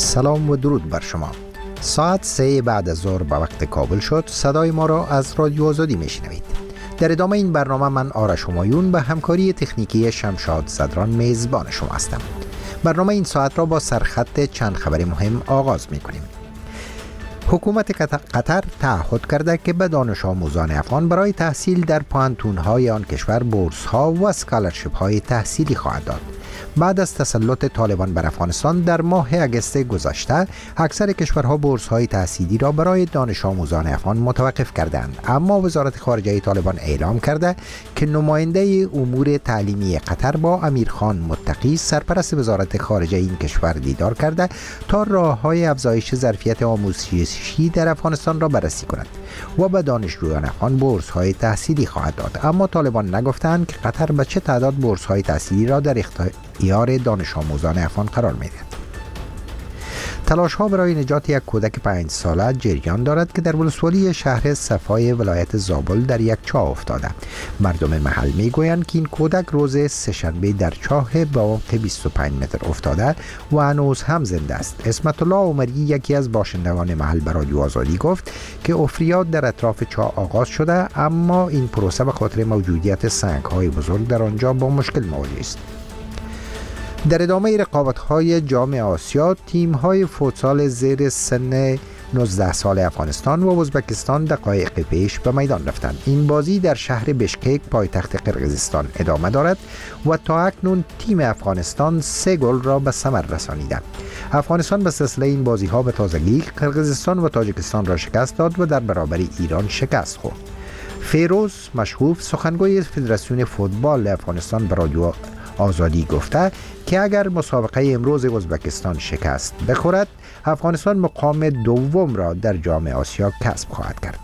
سلام و درود بر شما. ساعت 3 بعد از ظهر به وقت کابل شد. صدای ما را از رادیو آزادی میشنوید. در ادامه این برنامه من آرش همایون به همکاری تکنیکی شمشاد صدران میزبان شما هستم. برنامه این ساعت را با سرخط چند خبر مهم آغاز میکنیم. حکومت قطر تعهد کرده که به دانش آموزان افغان برای تحصیل در پوهنتون‌های آن کشور بورس‌ها و اسکالرشیپ‌های تحصیلی خواهد داد. بعد از تسلط طالبان بر افغانستان در ماه اگست گذشته، اکثر کشورها بورس‌های تحصیلی را برای دانش آموزان افغان متوقف کردند، اما وزارت خارجه طالبان اعلام کرده که نماینده امور تعلیمی قطر با امیرخان متقی سرپرست وزارت خارجه این کشور دیدار کرده تا راه‌های افزایش ظرفیت آموزشی در افغانستان را بررسی کند و به دانشجویان افغان بورس‌های تحصیلی خواهد داد. اما طالبان نگفتند که قطر به چه تعداد بورس‌های تحصیلی را در اختیار دانش آموزان افغان قرار می‌دهد. تلاش‌ها برای نجات یک کودک 5 ساله جریان دارد که در ولسوالی شهر صفای ولایت زابل در یک چاه افتاده. مردم محل میگویند که این کودک روز سه‌شنبه در چاه با عمق 25 متر افتاده و هنوز هم زنده است. اسمت الله عمری، یکی از باشندگان محل، به رادیو آزادی گفت که افریاد در اطراف چاه آغاز شده، اما این پروسه به خاطر موجودیت سنگ‌های بزرگ در آنجا با مشکل مواجه است. در ادامه رقابت‌های جام آسیا، تیم‌های فوتسال زیر سن 19 سال افغانستان و ازبکستان دقایق پیش به میدان رفتند. این بازی در شهر بشکک پایتخت قرقیزستان ادامه دارد و تا اکنون تیم افغانستان 3 گل را به ثمر رسانیده. افغانستان به سلسله این بازی‌ها به تازگی قرقیزستان و تاجیکستان را شکست داد و در برابر ایران شکست خورد. فیروز مشهوف، سخنگوی فدراسیون فوتبال افغانستان، به رادیو آزادی گفته که اگر مسابقه امروز ازبکستان شکست بخورد، افغانستان مقام دوم را در جام آسیا کسب خواهد کرد.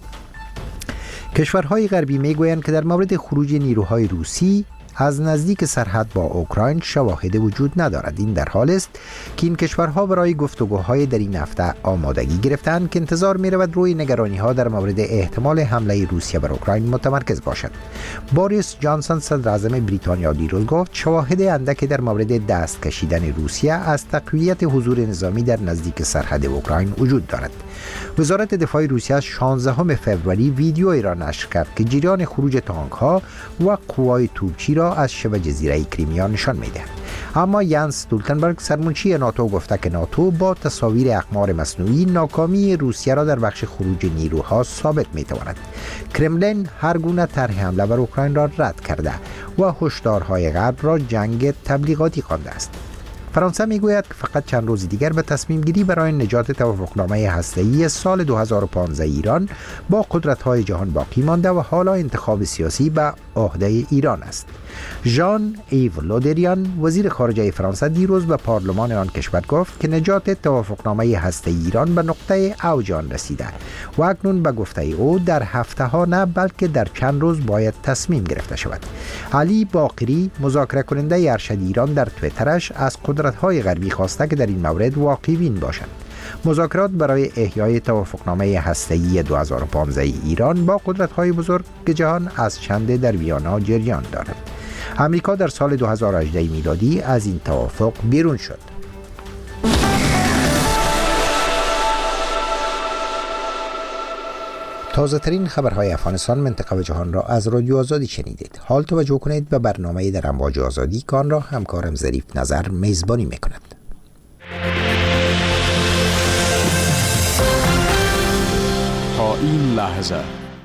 کشورهای غربی میگویند که در مورد خروج نیروهای روسی از نزدیک سرحد با اوکراین شواهد وجود ندارد. این در حال است که این کشورها برای گفتگوهای در این هفته آمادگی گرفتند که انتظار می رود روی نگرانی‌ها در مورد احتمال حمله روسیه بر اوکراین متمرکز باشد. بوریس جانسون، صدر اعظم بریتانیا، دیروز گفت شواهد اندکی در مورد دست کشیدن روسیه از تقویت حضور نظامی در نزدیک سرحد اوکراین وجود دارد. وزارت دفاع روسیه 16 فوریه ویدیویی را نشر کرد که جریان خروج تانک‌ها و قوای توپچی را از شبه جزیره کریمیا نشان می‌دهد. اما یانس استولتنبرگ، سرمنشی ناتو، گفته که ناتو با تصاویر اقمار مصنوعی ناکامی روسیه را در بخش خروج نیروها ثابت می‌تواند. کرملین هر گونه طرح حمله بر اوکراین را رد کرده و هشدارهای غرب را جنگ تبلیغاتی خوانده است. فرانسه میگوید که فقط چند روز دیگر به تصمیم گیری برای نجات توافقنامه هسته‌ای سال 2015 ایران با قدرت‌های جهان باقی مانده و حالا انتخاب سیاسی به عهده ایران است. ژان ایو لودریان، وزیر خارجه فرانسه، دیروز به پارلمان آن کشور گفت که نجات توافقنامه هسته‌ای ایران به نقطه اوج آن رسیده و اکنون به گفته او در هفته‌ها نه بلکه در چند روز باید تصمیم گرفته شود. علی باقری، مذاکره کننده ارشد ایران، در توییترش از قدرت‌های غربی خواسته که در این مورد واقعی بین باشند. مذاکرات برای احیای توافقنامه هسته‌ای 2015 ایران با قدرت‌های بزرگ جهان از چند در ویانا جریان دارد. امریکا در سال 2018 میلادی از این توافق بیرون شد. تازه ترین خبرهای افغانستان، منطقه و جهان را از رادیو آزادی شنیدید. حال توجه کنید به برنامه در امواج آزادی که آن را همکارم ظریف نظر میزبانی میکند. تا این لحظه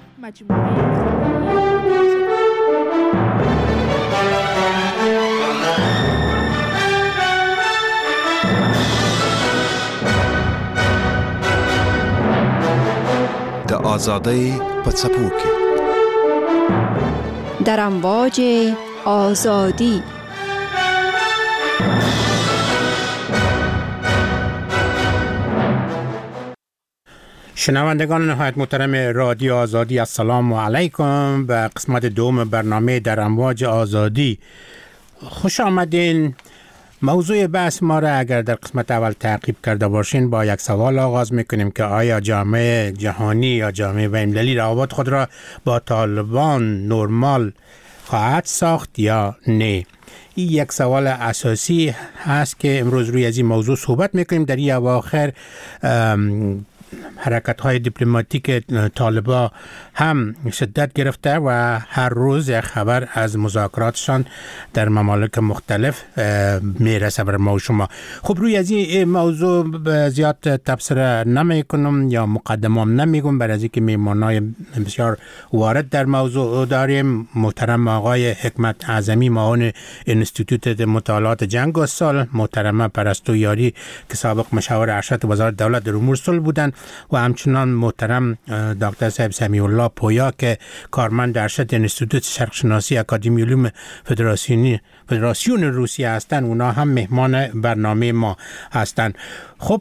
د آزادی په څپو کې در امواج آزادی. شنوندگان نهایت محترم رادیو آزادی، السلام علیکم. به قسمت دوم برنامه در امواج آزادی خوش آمدین. موضوع بحث ما را اگر در قسمت اول تعقیب کرده باشین با یک سوال آغاز میکنیم که آیا جامعه جهانی یا جامعه بین‌المللی روابط خود را با طالبان نرمال خواهد ساخت یا نه؟ این یک سوال اساسی هست که امروز روی از این موضوع صحبت میکنیم. در این اواخر حرکت‌های دیپلماتیک طالبان هم شدت گرفته و هر روز یک خبر از مذاکراتشان در ممالک مختلف میرسه بر ما و شما. خب روی از این موضوع زیاد تبصره نمی کنم یا مقدمام نمیگم، برای از اینکه میهمانای بسیار وارد در موضوع داریم. محترم آقای حکمت اعظمی، معاون انستیتوت مطالعات جنگ و سال، محترمه پرستو یاری که سابق مشاور ارشد وزارت دولت در امور صلح بودند، و همچنان محترم دکتر صاحب سمیع الله پویا که کارمند ارشد انستیتوت شرق شناسی اکادمی علوم فدراسیون روسیه هستند. اونا هم مهمان برنامه ما هستند. خب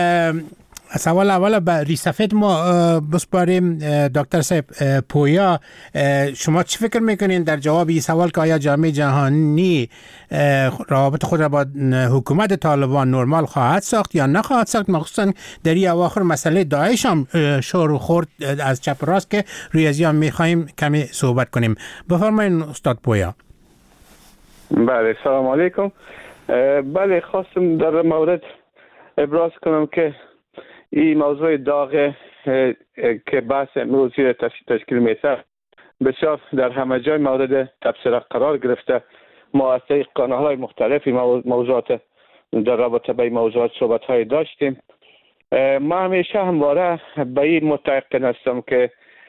سوال اول به ریسفید ما بسپاریم. دکتر صاحب پویا، شما چی فکر میکنین در جواب این سوال که آیا جامعه جهانی روابط خود را با حکومت طالبان نرمال خواهد ساخت یا نخواهد ساخت، مخصوصا در این اواخر مسئله داعش هم شور خورد از چپ راست که روی از این میخواهیم کمی صحبت کنیم. بفرمایید استاد پویا. بله، سلام علیکم. بله، خواستم در مورد ابراز کنم که این موضوع داغ که بحث امروزی تشکیل میشه بسیار در همه جای مورد تبصره قرار گرفته. ما از طریق کانال‌های مختلفی موضوعات در رابطه با این موضوعات صحبت‌های داشتیم. ما همیشه همواره به این متيقن هستم که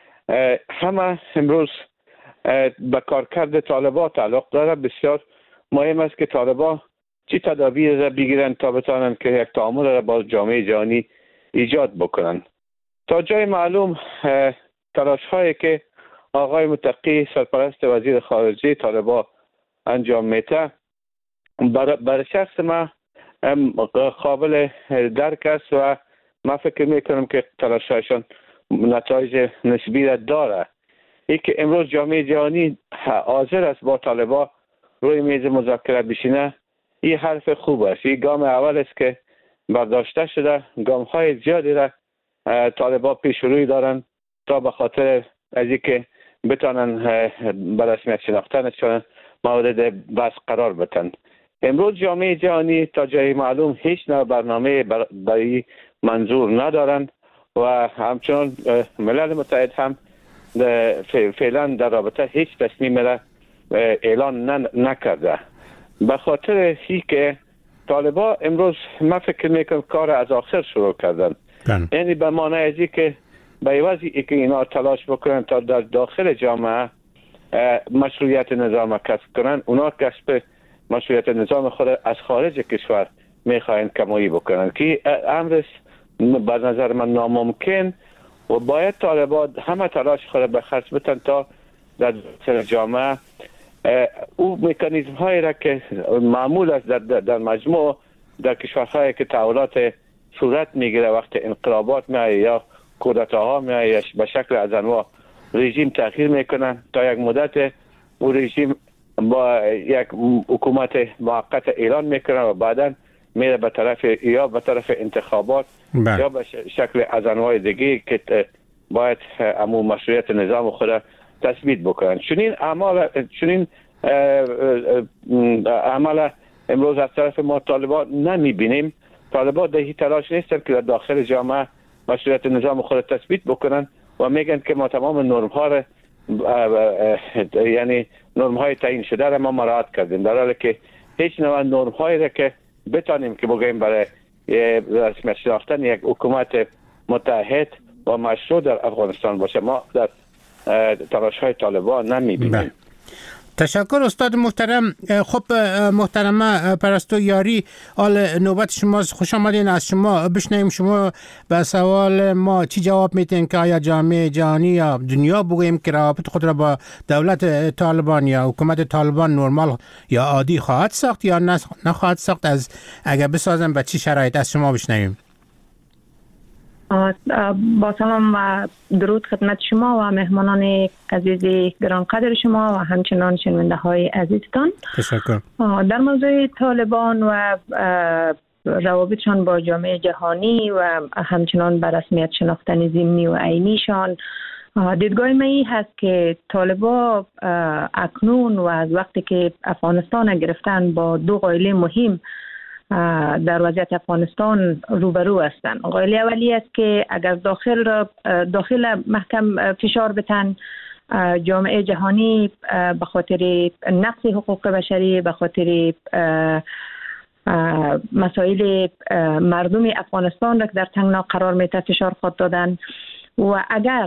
همه امروز به کارکرد طالبان تعلق داره. بسیار مهم است که طالبان چی تدابیر را بگیرن تا بتوانند که یک تعامل را با جامعه جهانی ایجاد بکنن. تا جای معلوم تلاش هایی که آقای متقی سرپرست وزیر خارجه طالبان انجام میده برای شخص ما قابل درک است و من فکر میکنم که تلاش هایشان نتایج نسبی را داره. ای که امروز جامعه جهانی حاضر است با طالبان روی میز مذاکره بشینه، این حرف خوب است. این گام اول است که برداشته شده. گام های زیادی را طالبان پیش روی دارن تا به خاطر از اینکه بتانن به رسمیت شناختنشان مورد بحث قرار بدن. امروز جامعه جهانی تا جای معلوم هیچ نوع برنامه برای منظور ندارند و همچنان ملل متحد هم فعلا در رابطه هیچ تصمیم را اعلان نکرده. به خاطر هی که طالبان امروز من فکر میکنم کار از آخر شروع کردن. یعنی به معنی ازی که به عوضی که اینا تلاش بکنن تا در داخل جامعه مشروعیت نظام کسب کنن، اونا کسب مشروعیت نظام خود از خارج کشور میخواین کمایی بکنن که امر به نظر من ناممکن و باید طالبان همه تلاش خود به خرج بتن تا در داخل جامعه او مکانیزم هایی را که معمول است در مجموع در کشورهایی که تحولات صورت میگیره، وقت انقلابات میایه یا کودتاها میایه به شکل از انواع رژیم تغییر میکنن، تا یک مدت او رژیم با یک حکومت موقت اعلان میکنه و بعدا میره به طرف یا به طرف انتخابات یا به شکل از انواع دیگه که باید امو مشروعیت نظام خود تثبیت بکنن. چنین عمل امروز از طرف ما طالبان نمیبینیم. طالبان در این تلاش نیستن که در داخل جامعه مشروعیت نظام خود تثبیت بکنن و میگن که ما تمام نرم ها را یعنی نرم های تعیین شده را ما مراعات کردیم، در حالی که هیچ نوع نرم هایی را که بتانیم که بگیم برای رسمیت شناختن یک حکومت متحد و مشروع در افغانستان باشه ما در تلاش های طالبان نمیبینیم. تشکر استاد محترم. خب محترمه پرستو یاری، حال نوبت شماست. خوش آمدین. از شما بشنویم شما به سوال ما چی جواب میتین که آیا جامعه جهانی یا دنیا بگوییم که روابط خود را با دولت طالبان یا حکومت طالبان نرمال یا عادی خواهد ساخت یا نخواهد ساخت؟ از اگر بسازم به چی شرایط از شما بشنویم. با سلام و درود خدمت شما و مهمانان عزیز گرانقدر شما و همچنان شنونده های عزیزتان. تشکر. در موضوع طالبان و روابطشان با جامعه جهانی و همچنان به رسمیت شناختن ضمنی و عینیشان دیدگاه من این هست که طالبان اکنون و از وقتی که افغانستان گرفتن با دو قائله مهم در وضعیت افغانستان روبرو هستند. قائله اولی است که اگر داخل محکم فشار بتن، جامعه جهانی به خاطر نقض حقوق بشری، به خاطر مسائل مردم افغانستان را که در تنگنا قرار میده فشار خود دادن، و اگر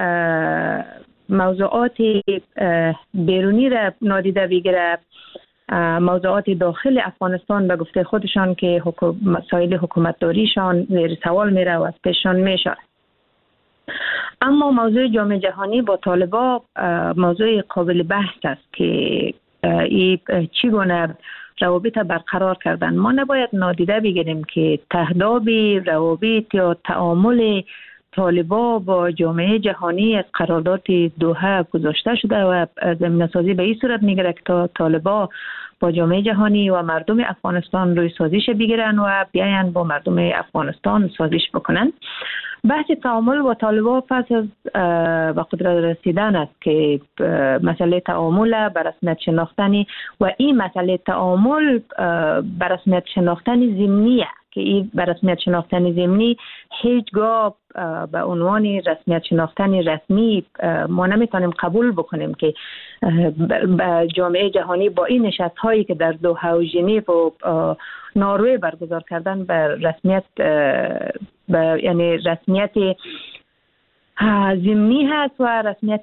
موضوعات بیرونی را نادیده بگیره، موضوعات داخل افغانستان به گفته خودشان که مسائل حکومتداریشان زیر سوال میره و از پیششان میشه. اما موضوع جامعه جهانی با طالبان موضوع قابل بحث است که این چگونه روابط برقرار کردن. ما نباید نادیده بگیریم که تهداب روابط یا تعامل طالبان با جامعه جهانی از قرارداد دوحه گذاشته شده و زمینه سازی به این صورت میگیره که طالبان با جامعه جهانی و مردم افغانستان روی سازش بگیرن و بیاین با مردم افغانستان سازش بکنن. بحث تعامل با طالبان پس از به قدرت رسیدن است که مسئله تعامل بر رسمیت شناختنی و این مسئله تعامل بر رسمیت شناختنی ضمنیه که این بر رسمیت شناختنی ضمنی هیچگاه به عنوان رسمیت شناختنی رسمی ما نمیتونیم قبول بکنیم که جامعه جهانی با این نشست هایی که در دوحه و ژنو و نروژ برگزار کردن بر رسمیت یعنی رسمیت ضمنی هست و رسمیت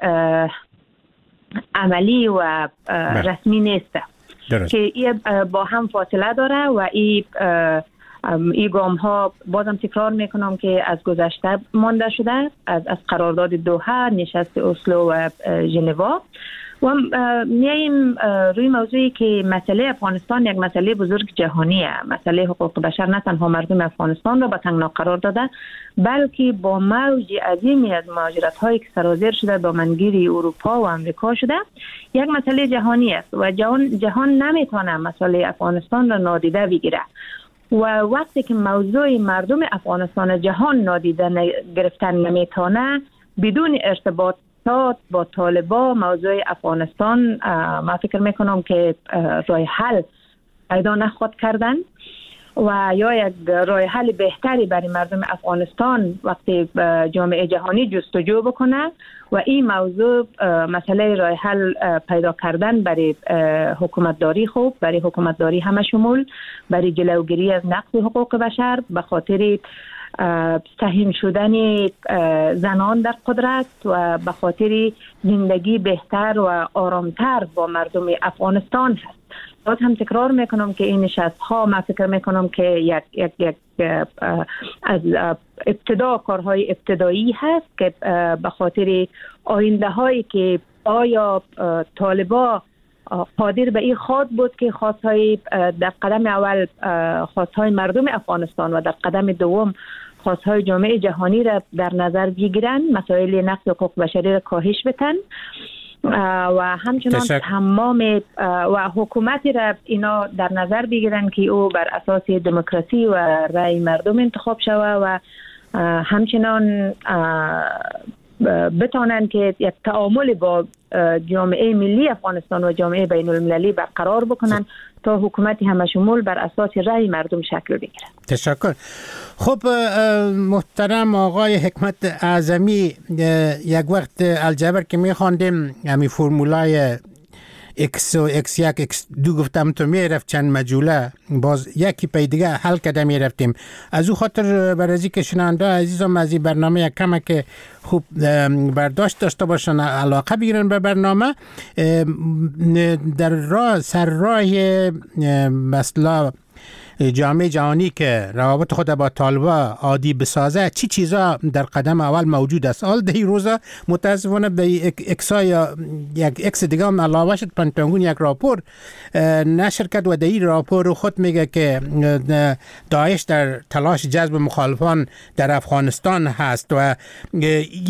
عملی و رسمی نیست که این با هم فاصله داره و این گام ها بازم تکرار میکنم که از گذشته مانده شده، از قرارداد دوحه، نشست اسلو و ژنو. و میاییم روی موضوعی که مسئله افغانستان یک مسئله بزرگ جهانیه. مسئله حقوق بشر نه تنها مردم افغانستان را به تنگنا قرار داده، بلکه با موج عظیمی از مهاجرت هایی که سرازیر شده دامنگیر اروپا و امریکا شده یک مسئله جهانی است و جهان نمیتونه مسئله افغانستان را نادیده بگیره. و وقتی که موضوع مردم افغانستان جهان نادیده گرفتن نمیتونه، بدون ارتباط با طالبان موضوع افغانستان ما فکر میکنم که راه حل پیدا نخواهد کردن و یا یک راه حل بهتری برای مردم افغانستان وقتی جامعه جهانی جستجو بکنه و این موضوع مسئله راه حل پیدا کردن برای حکومتداری خوب، برای حکومتداری همه شمول، برای جلوگیری از نقض حقوق بشر به خاطر سهم شدن زنان در قدرت و به خاطر زندگی بهتر و آرامتر با مردم افغانستان هست. باز هم تکرار میکنم که این نشست ها من فکر میکنم که یک از ابتدا کارهای ابتدایی هست که به خاطر آینده هایی که آیا طالبان قادر به این خواد بود که خواستهای در قدم اول خواستهای مردم افغانستان و در قدم دوم خواستهای جامعه جهانی را در نظر بگیرن، مسائل نقض حقوق بشری را کاهش بدن و همچنان تمام و حکومتی را اینا در نظر بگیرن که او بر اساس دموکراسی و رأی مردم انتخاب شود و همچنان بتانند که یک تعامل با جامعه ملی افغانستان و جامعه بین المللی برقرار بکنن تا حکومتی همه شمول بر اساس رأی مردم شکل بگیره. تشکر. خب محترم آقای حکمت اعظمی، یک وقت الجبر که می‌خواندیم همین فرمولای x و x1 x2 گفتم تو میرفت چند مجوله، باز یکی پی دیگه حل کرده میرفتیم. از او خاطر برای که شنونده عزیزم از این برنامه یک کمه که خوب برداشت داشته باشن، علاقه بگیرن به برنامه، در راه سر راه مثلا جامعه جهانی که روابط خود با طالبان عادی بسازه، چی چیزا در قدم اول موجود است؟ حال دهی روزا متاسفانه به اکسا یا یک اکس دیگه هم علاوه شد، پنتاگون یک راپور نشر کرد و دهی راپور خود میگه که داعش در تلاش جذب مخالفان در افغانستان هست و یک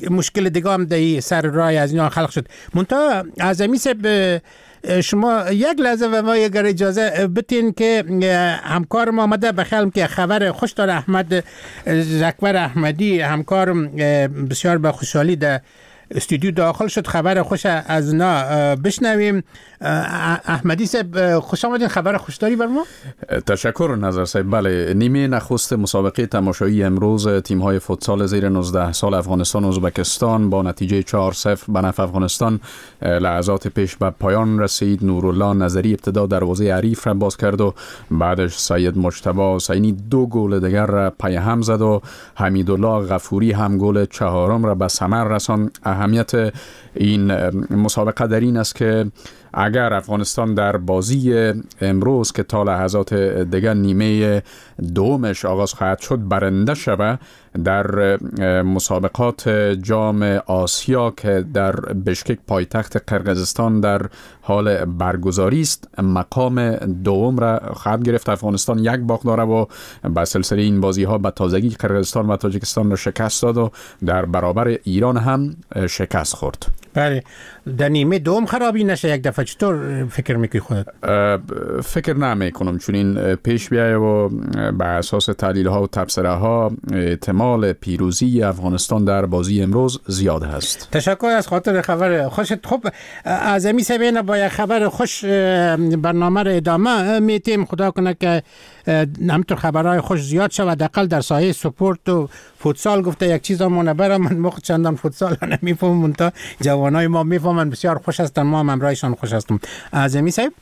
مشکل دیگه هم در سر راه از اینا خلق شد. منتها اعظمی صاحب شما یک لحظه و ما اگر اجازه بتین که همکار ما آمده بخیالم که خبر خوش داره. احمد زکبر احمدی همکارم بسیار به خوشحالی در استودیو داخل شد. خبر خوش از نا بشنویم. احمدی صاحب خوش آمدین. خبر خوش داری بر ما؟ تشکر نظر صاحب. بله، نیمه نخست مسابقه تماشایی امروز تیم‌های فوتسال زیر 19 سال افغانستان و ازبکستان با نتیجه 4-0 به نفع افغانستان لحظات پیش به پایان رسید. نورالله نظری ابتدا دروازه حریف را باز کرد و بعدش سید مجتبی حسینی 2 گل دیگر را پی هم زد و حمیدالله غفوری هم گل چهارم را به ثمر رساند. اهمیت این مسابقه در این است که اگر افغانستان در بازی امروز که تا لحظات دیگر نیمه دومش آغاز خواهد شد برنده شود در مسابقات جام آسیا که در بشکک پایتخت قرقیزستان در حال برگزاری است مقام دوم را خواهد گرفت. افغانستان 1 باخت داره و با سلسله این بازی ها به تازگی قرقیزستان و تاجیکستان را شکست داد و در برابر ایران هم شکست خورد. بله، در نیمه دوم خرابی نشه یک دفعه. چطور فکر میکنی خودت؟ فکر نمیکنم، چون این پیش بیایه و به اساس تحلیل ها و تبصره ها احتمال پیروزی افغانستان در بازی امروز زیاد هست. تشکر از خاطر خبر خوشت. خب اعظمی صاحب با یک خبر خوش برنامه را ادامه میتیم. خدا کنه که همینطور خبرهای خوش زیاد شود. حداقل در سایه سپورت و فوتسال گفته یک چیز همونه برم. من موقع چندان فوتسال نمیفهمم تا جوانای ما میفهمن. بسیار خوش هستن، ما هم همراهشان خوش هستم. اعظمی صاحب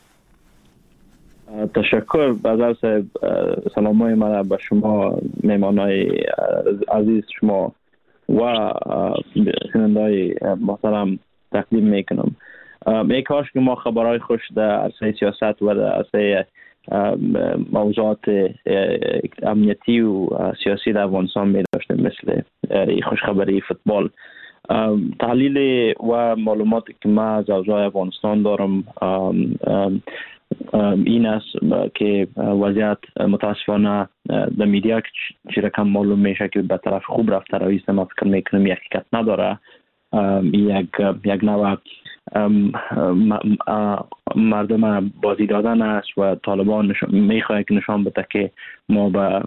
تشکر. بازار صاحب سلامای من به شما میمانای عزیز شما و شنوندای محترم تقدیم میکنم. ای کاش که ما خبرهای خوش در عرصه سیاست و در عرصه موضوعات امنیتی و سیاسی در افغانستان می داشتیم، مثل خوشخبری فوتبال. تحلیل و معلوماتی که من از اوضاع افغانستان دارم این است که وضعیت متاسفانه در میدیا چی رقم معلوم میشه که به طرف خوب رفته رویست. ما فکر میکنم یک حقیقت نداره. یک نوع مردم بازی دادن است و طالبان میخواد که نشان بده که ما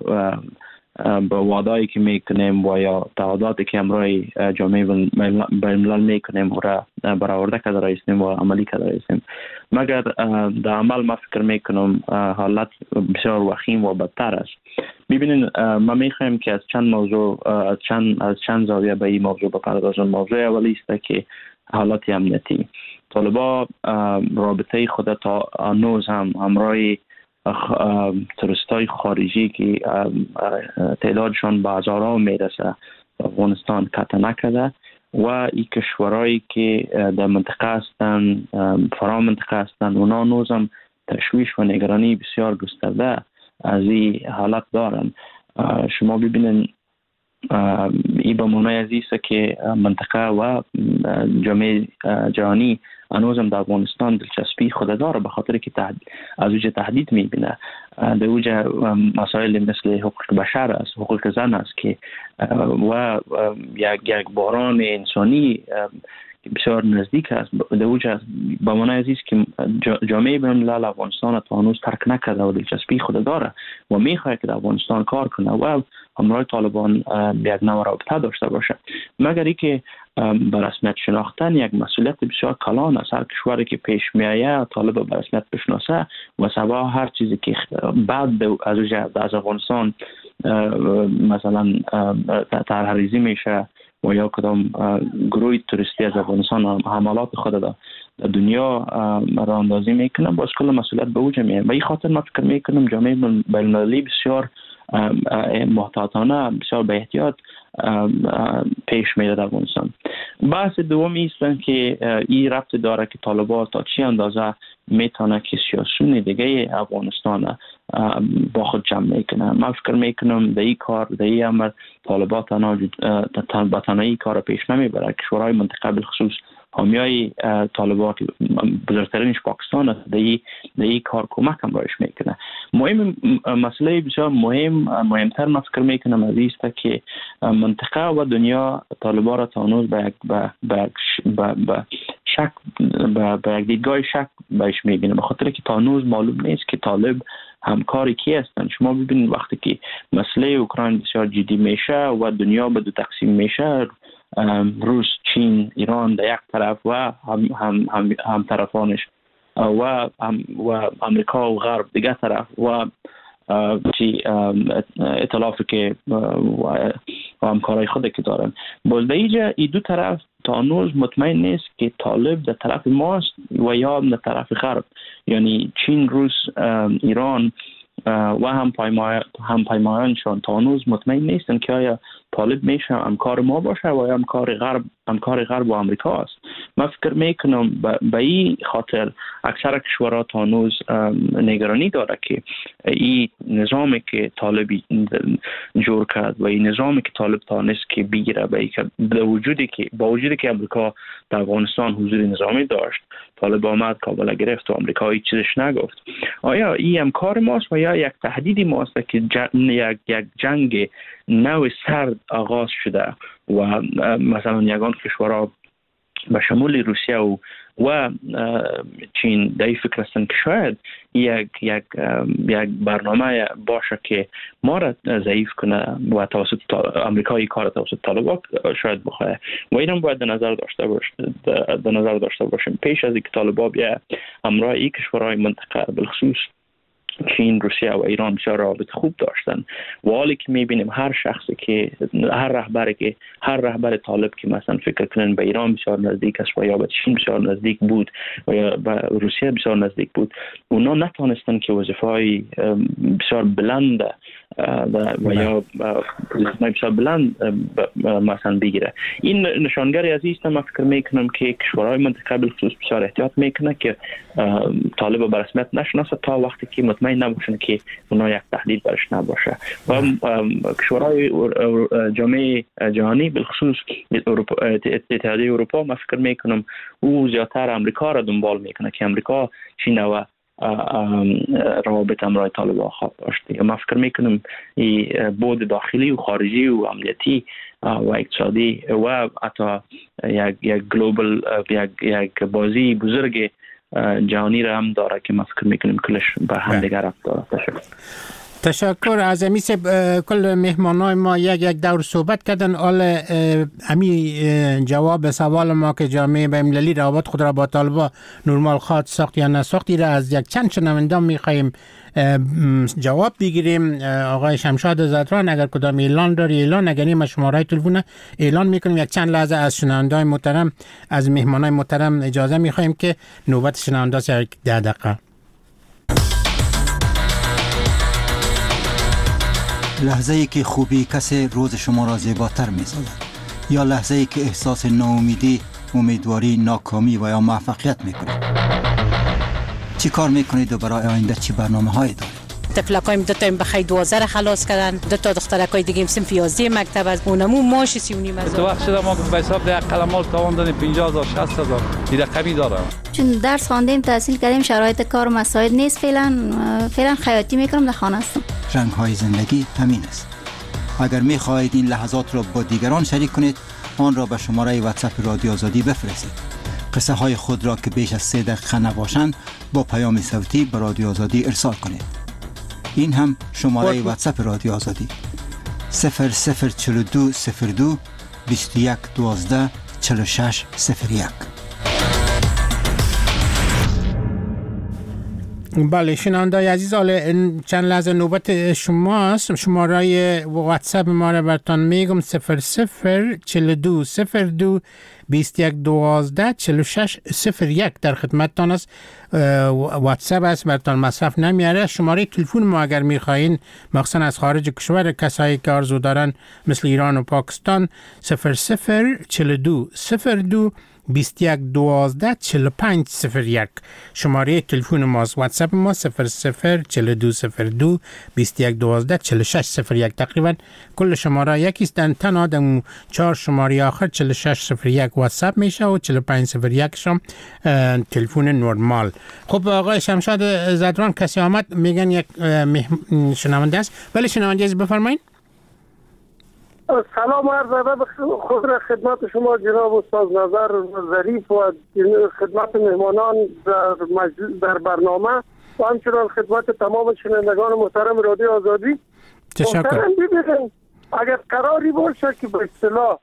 به وعده‌ای که میکنیم و یا تعهداتی که امروی جامعه بین‌الملل میکنیم و را برآورده کرده رایستیم و عملی کرده رایستیم. مگر در عمل ما فکر میکنم حالت بسیار وخیم و بدتر است. ببینین ما میخوایم که از چند موضوع از چند زاویه به این موضوع بپردازیم. موضوع اولی است که حالت امنیتی. طالبان رابطه خود تا هنوز هم همراه توریستای خارجی که تعدادشان به هزارها میرسه افغانستان قطع نکرده و این کشورهایی که در منطقه هستند فرا منطقه هستند اونا هنوز هم تشویش و نگرانی بسیار گسترده از این حالت دارن. شما ببینین این به معنای از است که منطقه و جامعه جهانی هنوز هم در افغانستان دلچسپی خود داره، به خاطر که از وجه تهدید میبینه. در وجه مسائل مثل حقوق بشر است، حقوق زن است که و یک بحران انسانی بسیار نزدیک است. در وجه به معنای از است که جامعه بین‌الملل افغانستان تا هنوز ترک نکرده و دلچسپی خود داره و میخواد که در افغانستان کار کنه و همراه طالبان یک نوع رابطه داشته باشه. مگر اینکه به رسمیت شناختن یک مسئولیت بسیار کلان است. هر کشوری که پیش میآید طالب به رسمیت بشناسه و سوا هر چیزی که بعد از افغانستان مثلا طرحریزی میشه و یا کدام گروه توریستی از افغانستان حملات خود در دنیا را اندازی میکنه، باز کل مسئولیت به اوج میاد. و این خاطر من فکر میکنم جامعه بین‌المللی بسیار محتاطانه، بسیار به احتیاط پیش میره در افغانستان. بحث دومی است که این ربط داره که طالبان تا چی اندازه میتونه که سیاسیون دیگه افغانستان با خود جمع میکنه. من فکر میکنم در این کار، در این امر طالبان تنهایی کار پیش نمیبره. کشورهای منطقه بالخصوص حامیای طالبان که بزرگترینش پاکستان است، در این این کار کمک هم رایش میکنه. مسئله بسیار مهمتر من فکر میکنم از است که منطقه و دنیا طالبان را تانوز به یک دیدگاه شک بهش میبینه، به خاطر که تانوز معلوم نیست که طالب همکاری کی هستند. شما ببینید وقتی که مسئله اوکراین بسیار جدی میشه و دنیا به دو تقسیم میشه، روس، چین، ایران در یک طرف و هم طرفانش و امریکا و غرب دیگه طرف و ائتلافی که و همکارای خود که دارن. باز به اینجا این دو طرف تا هنوز مطمئن نیست که طالب در طرف ماست و یا در طرف غرب، یعنی چین، روس، ایران و هم پیمایانشان تا هنوز مطمئن نیستن که آیا طالب میشه همکار ما باشه و یا همکار غرب و امریکا است. من فکر میکنم به این خاطر اکثر کشورها تا هنوز نگرانی داره که این نظامی که طالبی جور کرد و این نظامی که طالب تانست که بگیره با وجودی که امریکا در افغانستان حضور نظامی داشت، طالب آمد کابل گرفت و امریکا هیچ چیزش نگفت. آیا این همکار ماست و یا یک تهدیدی ماست که یک جنگ نو سرد آغاز شده و مثلا یگان کشورها به شمول روسیه و چین در این فکر هستند که شاید یک برنامه باشه که ما را ضعیف کنه و توسط امریکایی کار توسط طالبان شاید بخواه و این هم باید در نظر داشته باشیم پیش از اینکه طالبان بیا همراه این کشورهای منطقه بالخصوص چین، روسیه و ایران بسیار رابطه خوب داشتن و حالی که میبینیم هر رهبر طالب که مثلا فکر کنن به ایران بسیار نزدیک است و یا به چین بسیار نزدیک بود و یا به روسیه بسیار نزدیک بود، اونا نتونستن که وظیفه‌های بسیار بلند و یا بسیار بلند مثلا بگیره. این نشانگری از است. من فکر میکنم که کشورهای منطقه بالخصوص بسیار احتیاط میکنه که طالب به رسمیت نشناسه تا وقتی که مطمئن نباشن که اونا یک تهدید برش نباشه. و کشورهای جامعه جهانی بالخصوص اتحادیه اروپا من فکر میکنم او زیادتر امریکا را دنبال میکنه که امریکا چین و روابط همراه طالبان خواهد داشت. من فکر میکنم این بود داخلی و خارجی و امنیتی و اقتصادی و حتی یک گلوبال یک بازی بزرگ جهانی را هم داره که ما فکر میکنیم کلش به هم دیگر رفت داره. تشکر از امی کل مهمانای ما یک دور صحبت کردن. امی جواب سوال ما که جامعه بین‌المللی روابط خود را با طالبان نرمال خواهد ساخت یا نساختی را از یک چند شنونده میخواهیم جواب بگیریم. آقای شمشاد زدران اگر کدام اعلان داری اعلان، اگر نیم شماره تلفن اعلان میکنیم. یک چند لحظه از شنونده‌های محترم، از مهمانای محترم اجازه میخواهیم که نوبت شنونده است. 10 دقیقه. لحظه ای که خوبی کسی روز شما را زیباتر می سازد، یا لحظه ای که احساس ناامیدی، امیدواری، ناکامی و یا موفقیت می کنید. چی کار می کنید و برای آینده چی برنامه هایی دارید؟ طفلکایم 2 تا بخیر 12 خلاص کردن، 2 تا دخترکای دیگه صنف 11 مکتب از اونمو ماش 3.5 تو وقت شده ما به حساب ده قلمال تاوان دادیم 50000 60000 این رقمی داره. چون درس خواندیم تحصیل کردیم شرایط کار و مساعد نیست، فعلا خیاطی میکنم، در خانه هستم. رنگ های زندگی همین است. اگر می خواهید این لحظات را با دیگران شریک کنید، آن را به شماره واتساپ رادیو آزادی بفرستید. قصه های خود را که بیش از 3 دقیقه نباشند با پیام صوتی به رادیو آزادی ارسال کنید. این هم شماره واتساپ رادیو آزادی 004202 2112 4601. بله شنونده‌های عزیز، چند لحظه نوبت شماست. شماره واتساپ ما را براتون میگم 004202 2112 4601 در خدمتتان است. واتساپ است، براتون مصرف نمیاره. شماره تلفن ما اگر میخواین مخصوصا از خارج کشور، کسایی که آرزو دارن مثل ایران و پاکستان، 004202 2112 4501 شماره تلفن ماست. واتساپ ما 004202 2112 4601. تقریبا کل شماره یکی است. تنها در 4 شماره آخر 4601 واتساپ میشه و 4501 شم تلفن نرمال. خب آقای شمشاد زدران کسی آمد میگن یک شنونده است. ولی شنونده از بفرمایید. سلام عرض ادب خود را خدمت شما جناب استاد نظر ظریف و خدمت مهمانان در برنامه و همچنان خدمت تمام شنوندگان محترم رادیو آزادی. تشکر. ببینید اگر قراری باشه که به اصطلاح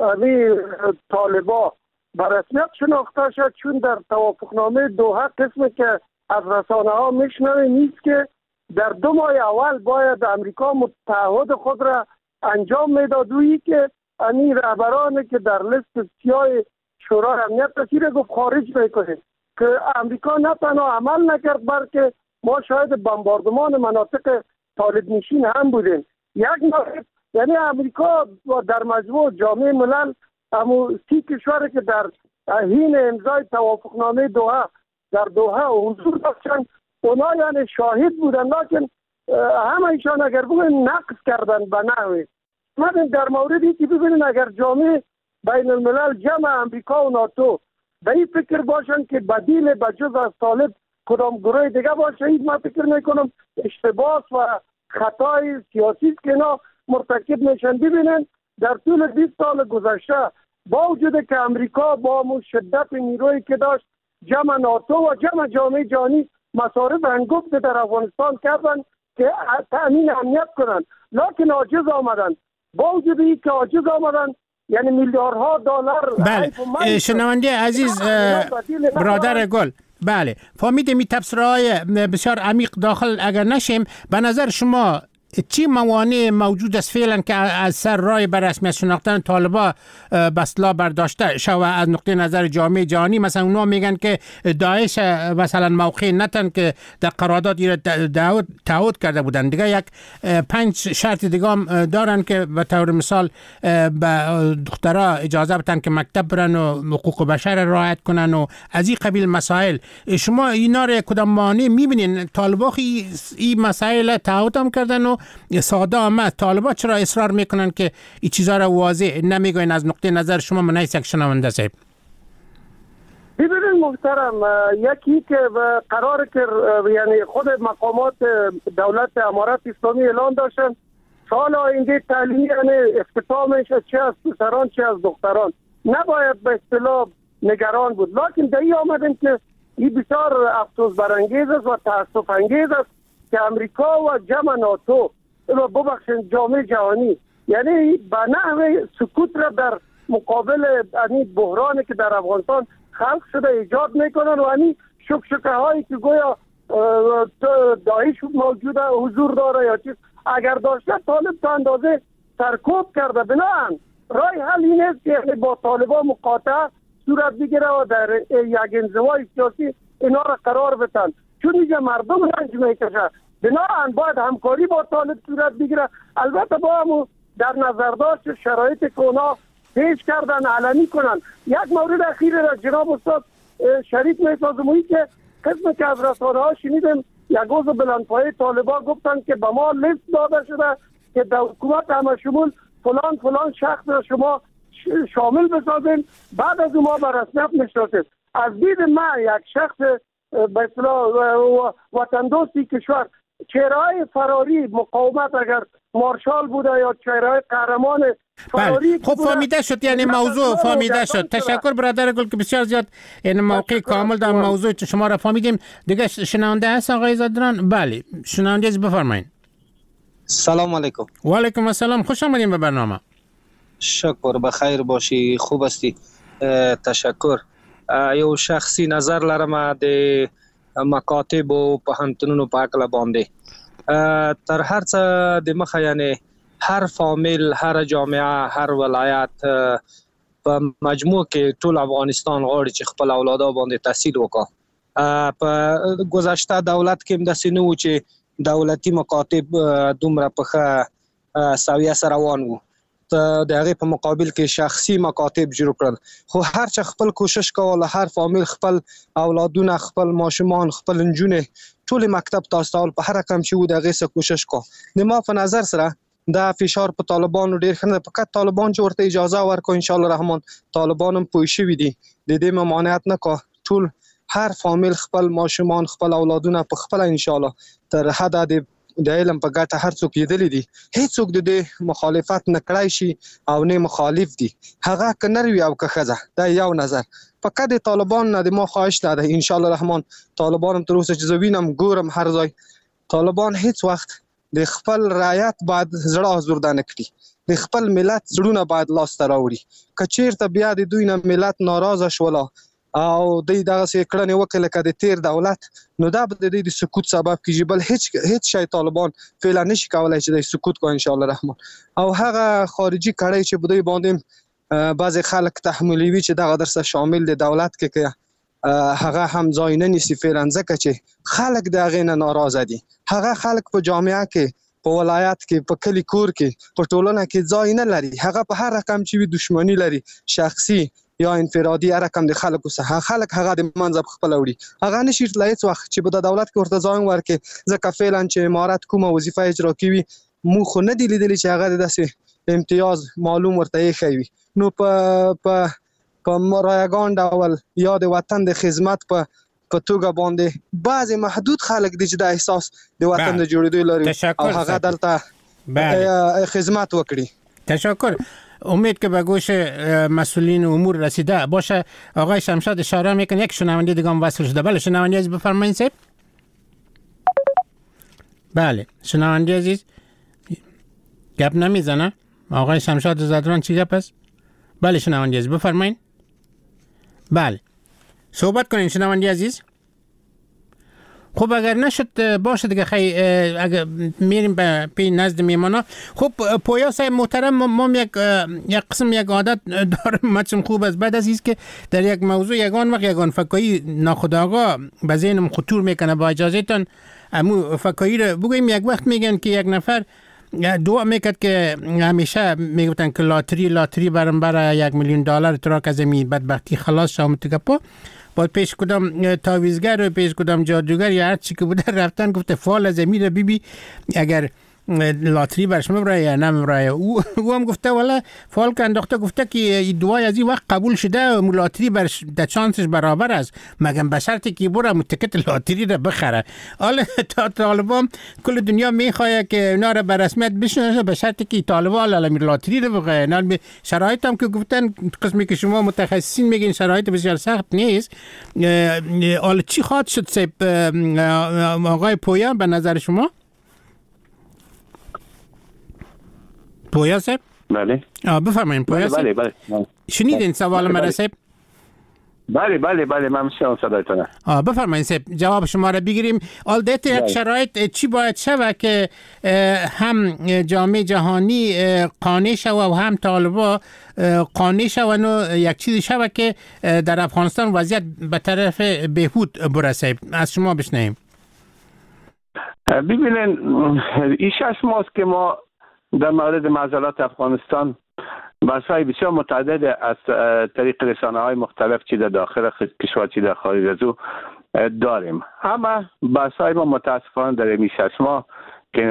طالبا به رسمیت شناخته شد، چون در توافقنامه دوحه قسمی که از رسانه ها میشنویم نیست که در 2 ماه اول باید امریکا متحد خود را انجام میدادویی که این رهبرانی که در لیست سیاه شورای امنیت رسیده گفت خارج میکنیم، که امریکا نه تنها عمل نکرد بلکه ما شاهد بمباردمان مناطق طالب نشین هم بودیم. یک مورد یعنی امریکا در مجموع جامعه ملل همو 30 کشوری که در حین امضای توافقنامه دوحه در دوحه حضور داشتن اونا یعنی شاهد بودن، لیکن همه ایشان اگر بگوین نقص کردن به نحوی. من در موردی که ببینید اگر جامعه بین الملل جمع امریکا و ناتو به این فکر باشن که بدیل بجز از طالب کدام گروه دیگه باشه، این من فکر میکنم اشتباه و خطای سیاسی که اینا مرتکب میشن. ببینن در طول 20 سال گذشته با وجود که امریکا با شدت نیرویی که داشت جمع ناتو و جمع جامعه جهانی مصارف هنگفت در افغانستان کردن که تأمین امنیت کنند، لکن عاجز آمدن. با وجود این که عاجز آمدن یعنی میلیاردها دلار. بله شنونده عزیز برادر گل، بله فهمیدیم این تبصره‌های بسیار عمیق داخل اگر نشیم، به نظر شما چی موانع موجود است فعلا که از سر راه بر رسمیت شناختن طالبا بسلا برداشته شوه از نقطه نظر جامعه جهانی؟ مثلا اونا میگن که داعش مثلا موقع نتن که در قرارداد تعهد کرده بودن، دیگه یک 5 شرط دیگه هم دارن که به طور مثال به دخترها اجازه بدن که مکتب برن و حقوق بشر رعایت کنن و از این قبیل مسائل. شما اینا رو کدام مانع میبینین؟ طالبا این مسائل تعهد هم کردن و ساده آمد. طالبا چرا اصرار میکنن که این چیزا را واضح نمیگوین؟ از نقطه نظر شما من یک شنونده صاحب. ببینید محترم، یکی که قراره که یعنی خود مقامات دولت امارات اسلامی اعلان داشتن سال آینده تعلیمی یعنی اختتامش چه از پسران چه از دختران نباید به اصطلاح نگران بود، لکن در این آمدن که این بسیار افسوس برانگیز است و تأسف انگیز است که امریکا و جمع ناتو و ببخشید جامعه جهانی یعنی به نحو سکوت را در مقابل این بحرانی که در افغانستان خلق شده ایجاد میکنن و این شکشکه هایی که گویا داعش موجوده حضور داره یا چیز اگر داشته طالب تا اندازه سرکوب کرده، بنابراین راه حل این است که یعنی با طالبان مقاطعه صورت بگیره و در یک انزوای سیاسی اینا را قرار بدن، چون اینجا مردم رنج میکشه. بنابراین باید همکاری با طالب صورت بگیره، البته با هم در نظر داشت شرایط که اونا پیش کردن علنی کنن. یک مورد اخیر را جناب استاد شریک میسازم که قسم که از رسانه ها شنیدم یک عضو بلندپایه طالبان گفتن که به ما لیست داده شده که در حکومت همه شمول فلان شخص را شما شامل بسازین، بعد از ما به رسمیت میشناسید. از دید من یک شخص به اصطلاح وطن دوستی کشور چهره‌های فراری مقاومت اگر مارشال بوده یا چهره‌های قهرمان فراری خب فهمیده شد، یعنی موضوع فهمیده شد. تشکر برادر گل که بسیار زیاد این موقع کامل در موضوع شما را فهمیدیم. دیگه شنونده هست آقای زدران؟ بله شنونده است، بفرمایید. سلام علیکم. و علیکم السلام، خوش آمدین به برنامه. شکر، بخیر باشی، خوب هستی. تشکر. یو شخصی نظر لرم د مکاتب و پوهنتونونو په هکله باندې تر هر څه د مخه یعنی هر فامیل، هر جامعه، هر ولایت په مجموع کې ټول افغانستان غواړي چې خپل اولاده باندې تحصیل وکړي. په گذشته دولت کې هم داسې نه و چې دولتي مکاتب دومره په ښه سویه سره روان وو. د هغه په مقابل کې شخصي مکاتب جوړ کړل. خو هر چا خپل کوشش کول، هر فامیل خپل اولادونه، خپل ماشومان، خپل نجونه ټول مکتب تاسو په هر رقم چې و د هغه څخه کوشش کو. د ما په نظر سره دا فشار په طالبانو ډیر خنده، فقط طالبان چې ورته اجازه ورکړي ان شاء الله رحمان، طالبان هم پوه شوي دي د دې ممانعت نه کو. ټول هر فامیل خپل ماشومان، خپل اولادونه په خپل ان شاء الله تر حد د علم په ګټه هر څوک یېدلی دي. هیڅوک د دې مخالفت نه کړای شي او نه مخالف دي، هغه که نر وي او که ښځه. دا یو نظر. فقط د طالبان نه د ما خواهش ده ان شاء الله رحمان، طالبان هم تر اوسه چې زه وینم ګورم هر ځای، طالبان هیڅ وخت د خپل رعیت باید زړه آزرده نه کړي، د خپل ملت زړونه باید لاس ته راوړي. که چیرته بیا د دوی نه ملت ناراضه شوله او دوی دغسې کړنې وکړي لکه د تیر دولت، نو دا به د دوی د سقوط سبب کیږي. بل هیڅ شی طالبان فعلا نشي کولی چې د سقوط کو ان شاء الله رحمان. او هغه خارجي کړۍ چې په دوی باندې بعضې خلک تحمیلوي چې دغه درسه شامل د دولت کې هغه هم ځای نه نیسي فعلا، ځکه چې خلک د هغې نه ناراضه دي. هغه خلک په جامعه کې، په ولایت کې، په کلي کور کې، په ټولنه کې ځای نه لري. هغه په هر رقم چې وي دشمني لري، شخصي یا انفرادي هر رقم د خلکو څخه. خلک هغه د منځه په خپله وړي، هغه نشي تللی هېڅ وخت چې په د دولت کې ورته ځای ورکړي، ځکه فعلا چې امارت کومه وظیفه اجرا کوي موږ خو نه دي لیدلي چې هغه د داسې امتیاز معلوم ورته ایښی وي. نو په رایګان ډول یا د وطن د خدمت په توګه باندې بعضې محدود خلک دي چې د احساس د وطن د جوړېدو لري او هغه دلته خدمت وکړي. تشکر. امید که به گوش مسئولین امور رسیده باشه. آقای شمشاد اشاره میکنه یک شنونده دیگه هم وصل شده. بله شنونده عزیز بفرمایید صاحب. بله شنونده عزیز گپ نمیزنه. آقای شمشاد زدران چی گپ است؟ بله شنونده عزیز بفرمایید. بله صحبت کنین شنونده عزیز. خب اگر نشد باشه دیگه اگر میریم به پی نزد میمانا. خب پویا صاحب محترم، ما یک قسم یک عادت دارم مچم خوب است بعد از اینکه که در یک موضوع یگان وقت یگان فکایی ناخودآگاه به ذهنم خطور میکنه، با اجازهتون امو فکایی رو بگویم. یک وقت میگن که یک نفر دعا میکرد که همیشه میگفتن که لاتری برام برای $1 میلیون تراک از این بدبختی خلاص شام تگپا. بعد پیش کدام تاویزگر و پیش کدام جادوگر یا هر چی که بوده رفتن گفته فال از امیر رو بیبی اگر لاتری برش مبرای یا نمبرای. او هم گفته والا فال که انداخته، گفته که دعای از این وقت قبول شده و لاتری برش در چانسش برابر است، مگم به شرطی که برم تکت لاتری رو بخره. حالا طالبان کل دنیا میخواه که اونا رو به رسمیت بشناسه، به شرطی که طالبان علمی لاتری رو بخره. شرایط هم که گفتن قسمی که شما متخصصین میگین شرایط بسیار سخت نیست. حالا چی خواهد شد صاحب آقای پویا به نظر شما؟ پویا صاحب؟ بله بفرمایید پویا صاحب. بله شنیدین سوال مرا صاحب؟ بله من میشنوم صدایتونه. بفرمایید صاحب جواب شما را بگیریم. البته یک شرایط چی باید شود که هم جامعه جهانی قانع شود و هم طالبا قانع شود و یک چیزی شود که در افغانستان وضعیت به طرف بهبود برسه. از شما بشنویم. ببینین این 6 ماه که ما در مورد معضلات افغانستان بحث‌های بسیار متعدد از طریق رسانه‌های مختلف چی در داخل کشور چی در خارج از او داریم. همه بحث‌های ما متاسفانه در این 6 ماه که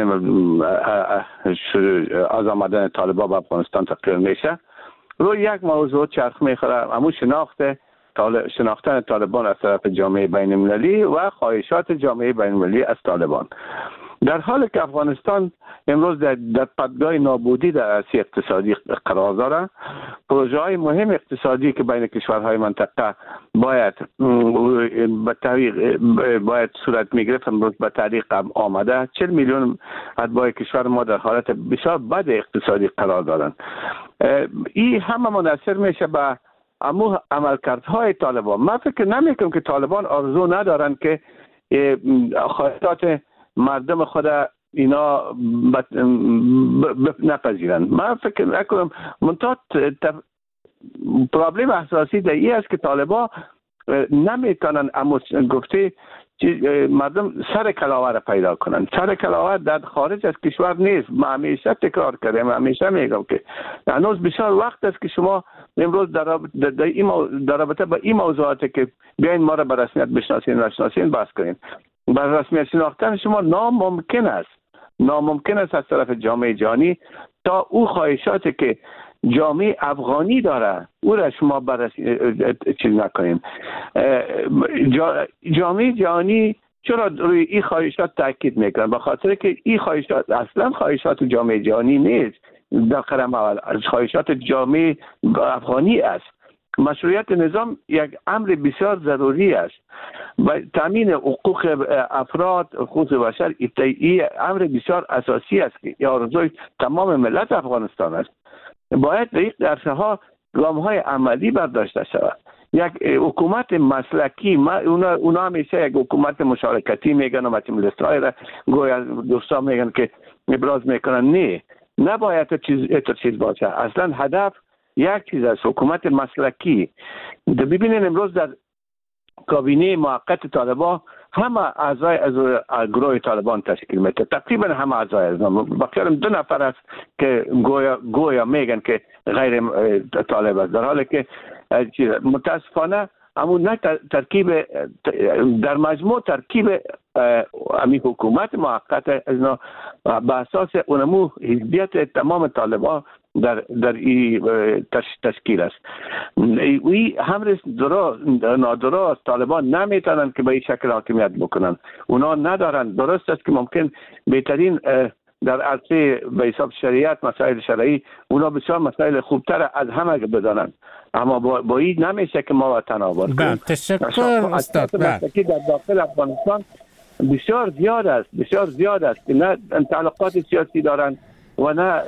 از آمدن طالبان به افغانستان تقریر میشه روی یک موضوع چرخ میخوره، همون شناختن طالبان از طرف جامعه بین المللی و خواهشات جامعه بین المللی از طالبان، در حالی که افغانستان امروز در پدگاه نابودی در عرصه اقتصادی قرار داره. پروژه های مهم اقتصادی که بین کشورهای منطقه باید صورت میگرفت امروز به طریق آمده. 40 میلیون اتباع کشور ما در حالت بسیار بد اقتصادی قرار دارند. این همه منحصر میشه به عملکردهای طالبان. من فکر نمیکنم که طالبان آرزو ندارن که خواهشات مردم خود اینا نپذیرن. من فکر نکنم. منتها پرابلم اساسی در این است که طالبان نمیتونن گفته مردم سر کلاوه را پیدا کنن. سر کلاوه در خارج از کشور نیست. ما همیشه تکرار کردیم، همیشه میگم که هنوز بسیار وقت است که شما امروز در رابطه با این موضوعاتی که بیاین ما را به رسمیت بشناسین بحث کنین. به رسمیت شناختن شما ناممکن است از طرف جامعه جهانی تا او خواهشاتی که جامعه افغانی داره او را شما چیز نکنین. جامعه جهانی چرا روی این خواهشات تاکید میکنن؟ به خاطر که این خواهشات اصلا خواهشات جامعه جهانی نیست، در قدم اول از خواهشات جامعه افغانی است. مشروعیت نظام یک امر بسیار ضروری است و تامین حقوق افراد، حقوق بشر این امر بسیار اساسی است که آرزوی تمام ملت افغانستان است. باید در این عرصه ها گام های عملی برداشته شود. یک حکومت مسلکی، اونا همیشه یک حکومت مشارکتی میگن و ملت‌های را گویا دوستان میگن که ابراز میکنن. نه، نباید چیز باشه. اصلا هدف یک چیز است، حکومت مسلکی. ببینید امروز در کابینه موقت طالبان همه اعضای از گروه طالبان تشکیل میده، تقریبا همه اعضای از بخیرم 2 نفر است که گویا میگن که غیر طالب است، در حالی که متاسفانه همون نه ترکیب در مجموع ترکیب امی حکومت موقت از به اساس اونمو حزبیت تمام طالبان در این تشکیل است. وی همرس نادرست طالبان نمیتونن که به این شکل حاکمیت بکنن. اونا ندارن. درست است که ممکن بهترین در عرصه به حساب شریعت مسائل شرعی اونا بسیار مسائل خوبتر از همه بدانند، اما با این نمیشه که ما وطن آباد کنیم. تشکر استاد. در داخل افغانستان بسیار زیاد است که نه تعلقات سیاسی دارند و نه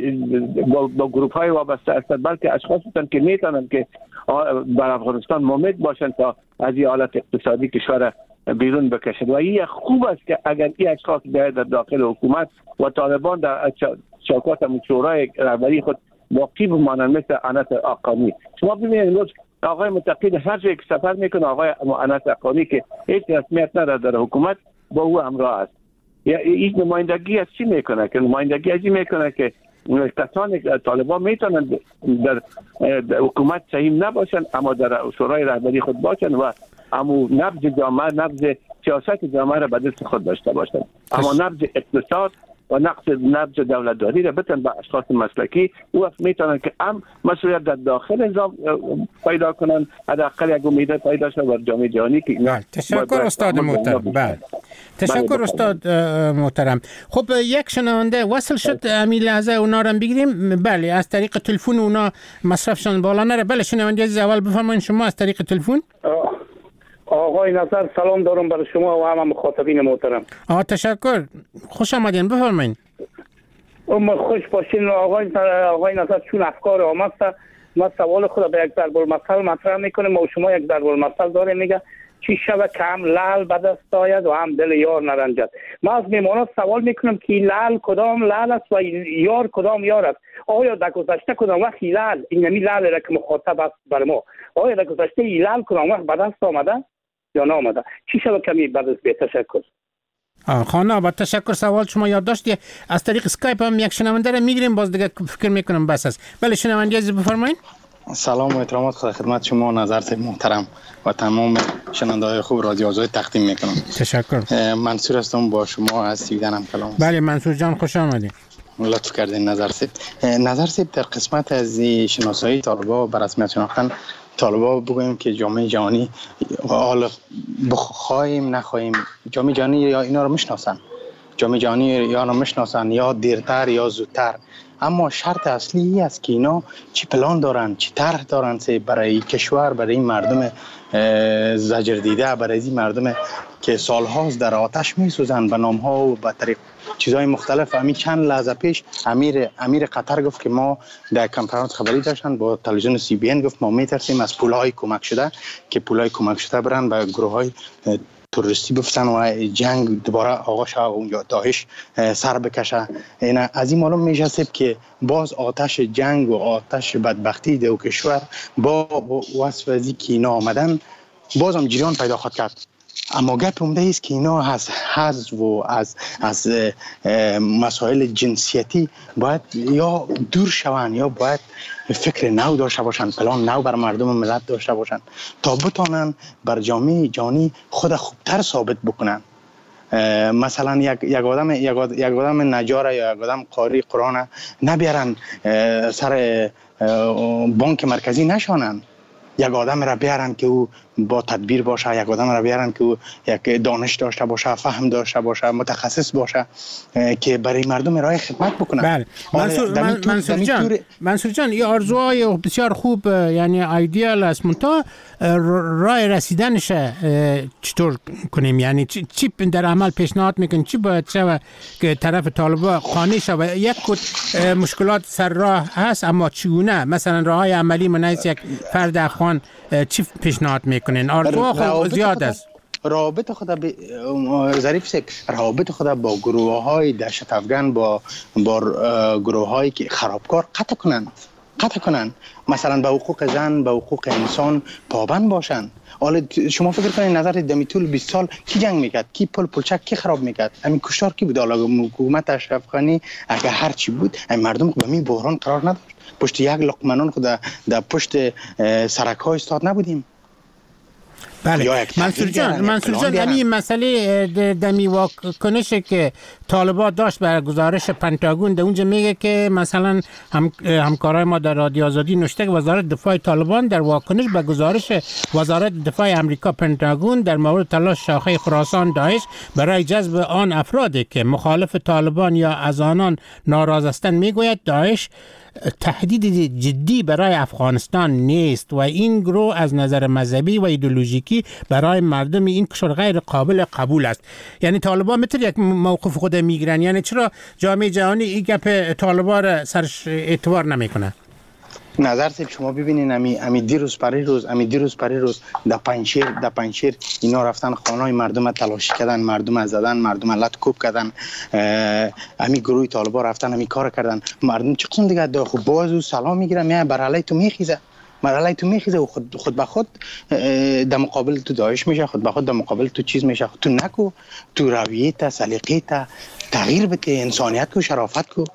با گروپ های وابسته هستند، بلکه اشخاص هستند که میتونن که بر افغانستان ممد باشند تا از این حالت اقتصادی کشور بیرون بکشند. و این خوب است که اگر این اشخاص در داخل حکومت و طالبان در شوکات شورای رهبری خود باقی بمانند، مثل انس حقانی. شما ببینید امروز آقای متقی هر جایی که سفر میکنه، آقای انس حقانی که هیچ رسمیت نداره در حکومت با او همراه است. این نمایندگی از چی میکنه؟ که نمایندگی از این میکنه که کسان طالبان میتونن در حکومت سهیم نباشن اما در شورای رهبری خود باشن و اما نبض جامعه، نبض سیاست جامعه را به دست خود داشته باشن، اما نبض اقتصاد و نبض دولتداری را بتن به اشخاص مسلکی او وقت میتونن که مسئولیت در داخل نظام پیدا کنن، حداقل یک امید پیدا شد بر جامعه جهانی که تشکر استاد محترم. تشکر استاد محترم. خب یک شنونده وصل شد، همین لحظه اونا رو بگیریم. بله، از طریق تلفن اونا مصرفشان بالا نره. بله شنونده عزیز، اول بفرمایید شما از طریق تلفن. آقای نظر سلام دارم برای شما و همه مخاطبین محترم. تشکر، خوش آمدین، بفرمایید. خوش باشین آقای نظر. چون افکار آمد ما سوال خود به یک ضرب المثل مطرح میکنیم و شما یک ضرب المثل داره میگه چی شود که هم لعل به دست آید و هم دل یار نرنجد. ما از میمانان سوال میکنم که لعل کدام لعل است و یار کدام یار است؟ آیا در گذشته کدام وقت لعل اینمی لعل را که مخاطب است بر ما، آیا در گذشته لعل کدام وقت به دست آمده یا نامده؟ چی شود کمی بعد از تشکر. خانه با تشکر. سوال شما یاد داشتی. از طریق اسکایپ هم یک شنونده رو میگیریم، باز دیگه فکر میکنم بس است. بله شنونده عزیز بفرمایید. سلام و احترامات خدمت شما نظر صاحب محترم و تمام شنونده‌های خوب رادیو آزادی تقدیم میکنم. تشکر. منصور هستم، با شما از سویدن هم کلام. بله منصور جان، خوش آمدید. لطف کردین نظر صاحب. نظر صاحب در قسمت از شناسایی طالبان و رسمیت شناختن طالبان بگوییم که جامعه جهانی حالا بخوایم نخواهیم جامعه جهانی یا اینا رو میشناسن، جامعه جهانی یا رو میشناسن یا دیرتر یا زودتر، اما شرط اصلی این است که اینا چی پلان دارن، چی طرح دارن برای کشور، برای این مردم زجر دیده، برای این مردم که سالهاست در آتش میسوزن به نامها و به طریق چیزهای مختلف. همین چند لحظه پیش امیر قطر گفت که ما در کنفرانس خبری داشتن با تلویزیون CBN، گفت ما میترسیم از پولهای کمک شده که پولهای کمک شده برن به گروههای تروریستی بفتن و جنگ دوباره آغاز شه و داعش سر بکشه. از این معلوم میشه که باز آتش جنگ و آتش بدبختی دو کشور با وصف ازی که اینا آمدن بازم جریان پیدا خواهد کرد. اما گپ عمده است که اینا از حزب و از مسائل جنسیتی باید یا دور شوند یا باید فکر نو داشته باشند، پلان نو بر مردم ملت داشته باشند تا بتانند بر جامعه جهانی خود خوبتر ثابت بکنند. مثلا یک آدم نجار یا یک آدم قاری قرآن نبیارن سر بانک مرکزی نشانند. یک آدم را بیارن که او با تدبیر باشه، یک آدم را بیارن که او یک دانش داشته باشه، فهم داشته باشه، متخصص باشه که برای مردم ارائه خدمت بکنه. بله. منصور جان این آرزوهای بسیار خوب یعنی ایدئال است، منتها راه رسیدنش چطور کنیم؟ یعنی چی در عمل پیشنهاد میکنین؟ چی باید شود که طرف طالبان قانع شود؟ یک مشکلات سر راه هست اما چگونه؟ مثلا راههای عملی منیز یک فرد افغان چی پیشنهاد میکنین؟ آرزوها خود زیاد است. رابط خود ظریف سیب رابط خود با گروه های دهشت افغان با گروه هایی که خرابکار قطع کنن، مثلا به حقوق زن، به حقوق انسان پابند باشن. حالا شما فکر کنید نظر دمی طول 20 سال کی جنگ میکرد، کی پلچک کی خراب میکرد؟ همین کشتار کی بود؟ حالا حکومت اشرف غنی اگه هر چی بود این مردم به این بحران قرار نداشت. پشت یک لقمنان خود در پشت سرک ها استاد نبودیم. بله. منصور جان همین مسئله دمی واکنش که طالبان داشت بر گزارش پنتاگون در اونجا میگه که مثلا همکارای ما در رادیو آزادی نوشته که وزارت دفاع طالبان در واکنش به گزارش وزارت دفاع امریکا پنتاگون در مورد تلاش شاخه خراسان داعش برای جذب آن افرادی که مخالف طالبان یا از آنان ناراض هستند میگوید داعش تهدید جدی برای افغانستان نیست و این گروه از نظر مذهبی و ایدئولوژیکی برای مردم این کشور غیر قابل قبول است. یعنی طالبان میتونه یک موقف خود میگیرن؟ یعنی چرا جامعه جهانی این گپ طالبان را سرش اعتبار نمیکنه؟ نظر سیب شما ببینین امی دیروز پری روز در پنجشیر اینا رفتن خانه‌های مردم تلاشی کردن، مردم زدن، مردم لط کوب کردن، امی گروه طالبان رفتن امی کار کردن. مردم چه قسم دیگه دا خب باز سلام میگیرن، میای بر علی تو میخیزه و خود به خود در مقابل تو داعش میشه، خود به خود در مقابل تو چیز میشه. تو نکو، تو رویت سلیقت تغییر بده، انسانیت کو، شرافت کو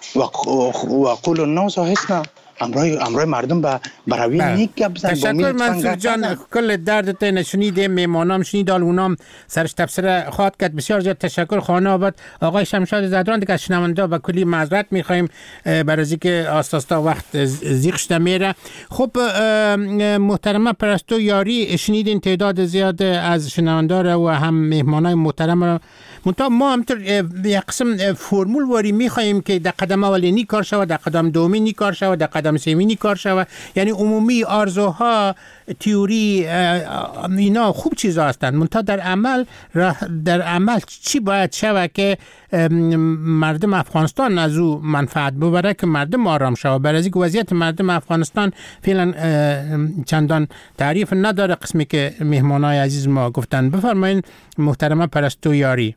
و قول الناس حسنا. امروی مردم به روی نیک گپ زن. تشکر منصور جان، کل دردت نشونیدیم، میمانام شنید، اونام سرش تفسیر خواهد کرد. بسیار زیاد تشکر. خانه آباد آقای شمشاد زدران دیگه از شنونده و کلی معذرت میخوایم برای از اینکه آستاستا وقت زیغ شده میره. خب محترمه پرستو یاری، شنیدین تعداد زیاد از شنونده و هم مهمانای محترم را. ما همطور یک قسم فرمول واری میخوایم که در قدم اولینی کار شود، در قدم دومینی کار شود، در قدم سومینی کار شود. یعنی عمومی آرزوها، تئوری اینا خوب چیزا هستند، منتها در عمل چی باید شود که مردم افغانستان از او منفعت ببره، که مردم آرام شود. برای اینکه وضعیت مردم افغانستان فعلا چندان تعریف نداره، قسمی که مهمانای عزیز ما گفتن. بفرمایین محترمه پرستو یاری.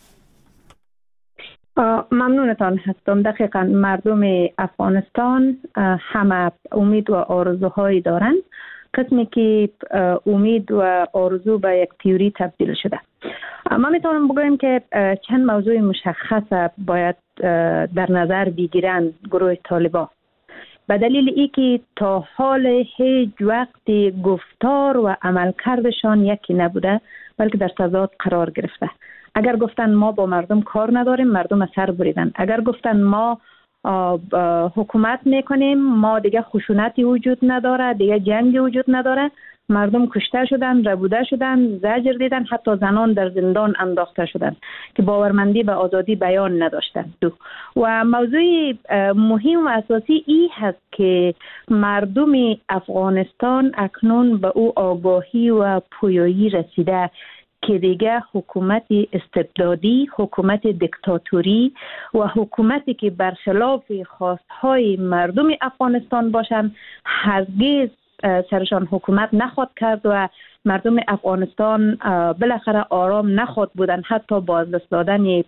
ممنونتان هستم. دقیقا مردم افغانستان همه امید و آرزوهایی دارند، قسمی که امید و آرزو به یک تئوری تبدیل شده. ما میتونم بگویم که چند موضوع مشخص باید در نظر بگیرند گروه طالبان، به دلیل اینکه تا حال هیچ وقت گفتار و عملکردشان یکی نبوده، بلکه در تضاد قرار گرفته. اگر گفتن ما با مردم کار نداریم، مردم سر بریدن. اگر گفتن ما حکومت میکنیم، ما دیگه خشونتی وجود نداره، دیگه جنگی وجود نداره، مردم کشته شدن، ربوده شدن، زجر دیدن، حتی زنان در زندان انداخته شدن که باورمندی به آزادی بیان نداشتن. و موضوع مهم و اساسی این هست که مردم افغانستان اکنون به او آگاهی و پویایی رسیده که دیگه حکومت استبدادی، حکومت دیکتاتوری و حکومتی که برخلاف خواستهای مردم افغانستان باشند هرگز سرشان حکومت نخواد کرد و مردم افغانستان بالاخره آرام نخواد بودن حتی با از دست دادن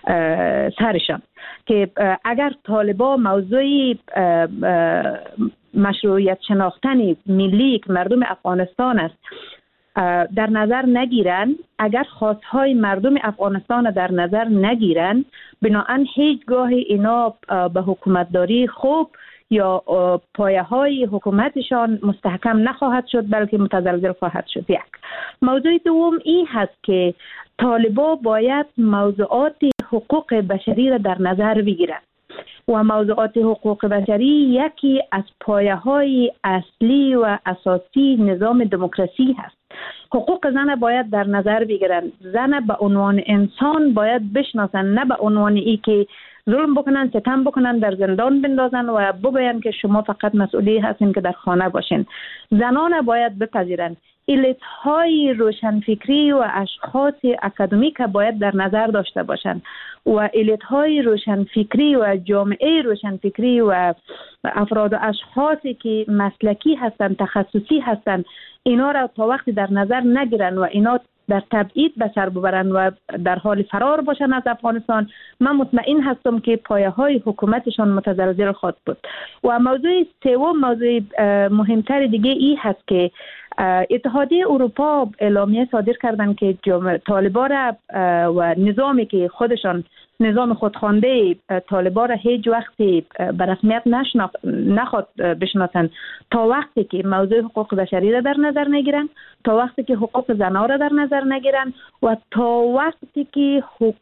سرشان. که اگر طالبان موضوعی مشروعیت شناختن ملی که مردم افغانستان است در نظر نگیرن، اگر خواستهای مردم افغانستان در نظر نگیرن، بنابراین هیچگاه اینا به حکومتداری خوب یا پایه های حکومتشان مستحکم نخواهد شد، بلکه متزلزل خواهد شد. یک موضوع دوم این هست که طالبا باید موضوعات حقوق بشری را در نظر بگیرند و موضوعات حقوق بشری یکی از پایه های اصلی و اساسی نظام دموکراسی هست. حقوق زن باید در نظر بگیرن. زن به عنوان انسان باید بشناسن، نه به عنوان ای که ظلم بکنن، ستم بکنن، در زندان بندازن و بگوین که شما فقط مسئولی هستین که در خانه باشین. زنان باید بپذیرن. ایلیت های روشنفکری و اشخاص اکادمیک باید در نظر داشته باشند و ایلیت های روشنفکری و جامعه روشنفکری و افراد و اشخاصی که مسلکی هستند، تخصصی هستند، اینا را تا وقتی در نظر نگیرن و اینا در تبعید به سر ببرن و در حال فرار باشن از افغانستان، من مطمئن هستم که پایه های حکومتشان متزلزل خواهد بود. و موضوع سوم، موضوع مهمتر دیگه ای هست که اتحادیه اروپا اعلامیه صادر کردن که طالبا را و نظامی که خودشان نظام خودخوانده طالبا را هیچ وقتی به رسمیت نخواد بشناسن تا وقتی که موضوع حقوق بشری را در نظر نگیرن، تا وقتی که حقوق زنان را در نظر نگیرن و تا وقتی که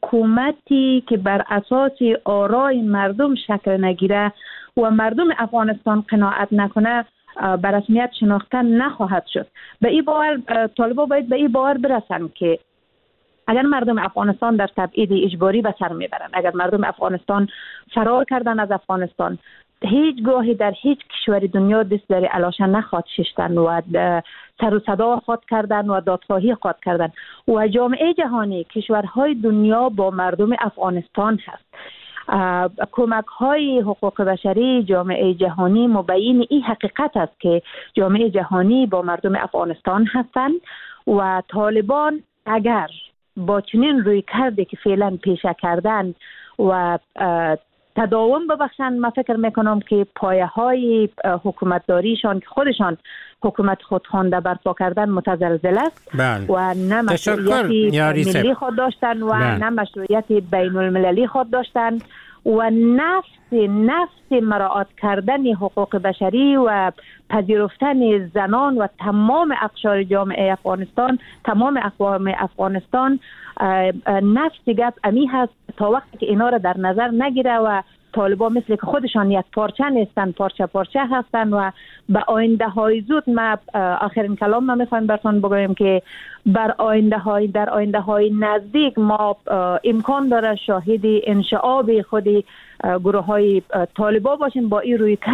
حکومتی که بر اساس آرای مردم شکل نگیره و مردم افغانستان قناعت نکنه به رسمیت شناخته نخواهد شد. به این باور طالبا باید به این باور برسن که اگر مردم افغانستان در تبعید اجباری به سر میبرن، اگر مردم افغانستان فرار کردن از افغانستان، هیچگاهی در هیچ کشور دنیا دست در علاشه نخواد ششتن و سر و صدا خود کردن و دادخواهی خود کردن و جامعه جهانی، کشورهای دنیا با مردم افغانستان هست. کمک های حقوق بشری جامعه جهانی مبین این حقیقت است که جامعه جهانی با مردم افغانستان هستند و طالبان اگر با چنین روی کرده که فعلا پیشه کردن و تداوم ببخشن، من فکر میکنم که پایه های حکومتداریشان که خودشان حکومت خودخوانده برپا کردن متزلزل است و نه مشروعیت ملی خود داشتن و نه مشروعیت بین المللی خود داشتن و نفس مراعات کردن حقوق بشری و پذیرفتن زنان و تمام اقشار جامعه افغانستان، تمام اقوام افغانستان، نفس گپ امی هست تا وقتی که اینا را در نظر نگیره و طالبان مثل که خودشان یک پارچه نیستن، پارچه هستن و به آینده های زود، ما آخرین کلام ما میخوایم براتون بگویم که در آینده های نزدیک ما امکان داره شاهد انشعاب خود گروه های طالبان باشیم با این روی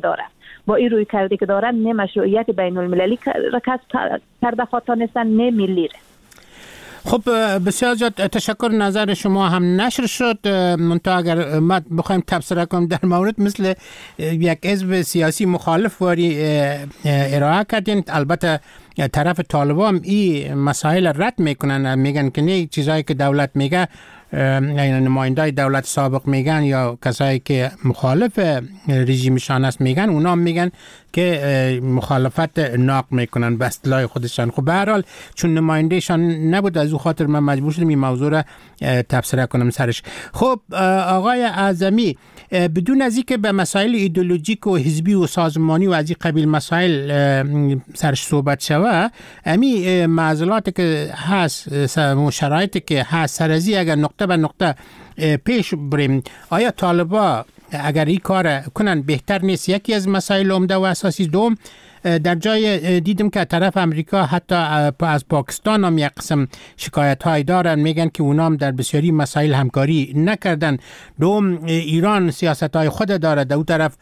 کرده که دارن نه مشروعیت بین المللی را کسب کرده خواستانستن نه ملی را. خب بسیار زیاد تشکر. نظر شما هم نشر شد. منتها اگر ما بخوایم تبصره کنم در مورد مثل یک حزب سیاسی مخالف واری ارائه کردین، البته طرف طالبان این مسائل رد میکنن، میگن که نه چیزایی که دولت میگه، یعنی نمایندای دولت سابق میگن یا کسایی که مخالف رژیمشان است میگن، اونا میگن که مخالفت ناق میکنن به اصطلاح خودشان. خب به هر حال چون نمایندهشان نبود از او خاطر من مجبور شدم این موضوع را تبصره کنم سرش. خب آقای اعظمی، بدون از اینکه به مسائل ایدئولوژیک و حزبی و سازمانی و از این قبیل مسائل سرش صحبت شوه، امی معضلاتی که هست و شرایطی که هست سرازی اگر نقطه به نقطه پیش بریم، آیا طالبا اگر این کار کنن بهتر نیست؟ یکی از مسائل عمده و اساسی. دوم، در جای دیدم که طرف امریکا حتی از پاکستان هم یک قسم شکایت های دارن، میگن که اونا هم در بسیاری مسائل همکاری نکردن. دوم، ایران سیاست های خود داره، در اون طرف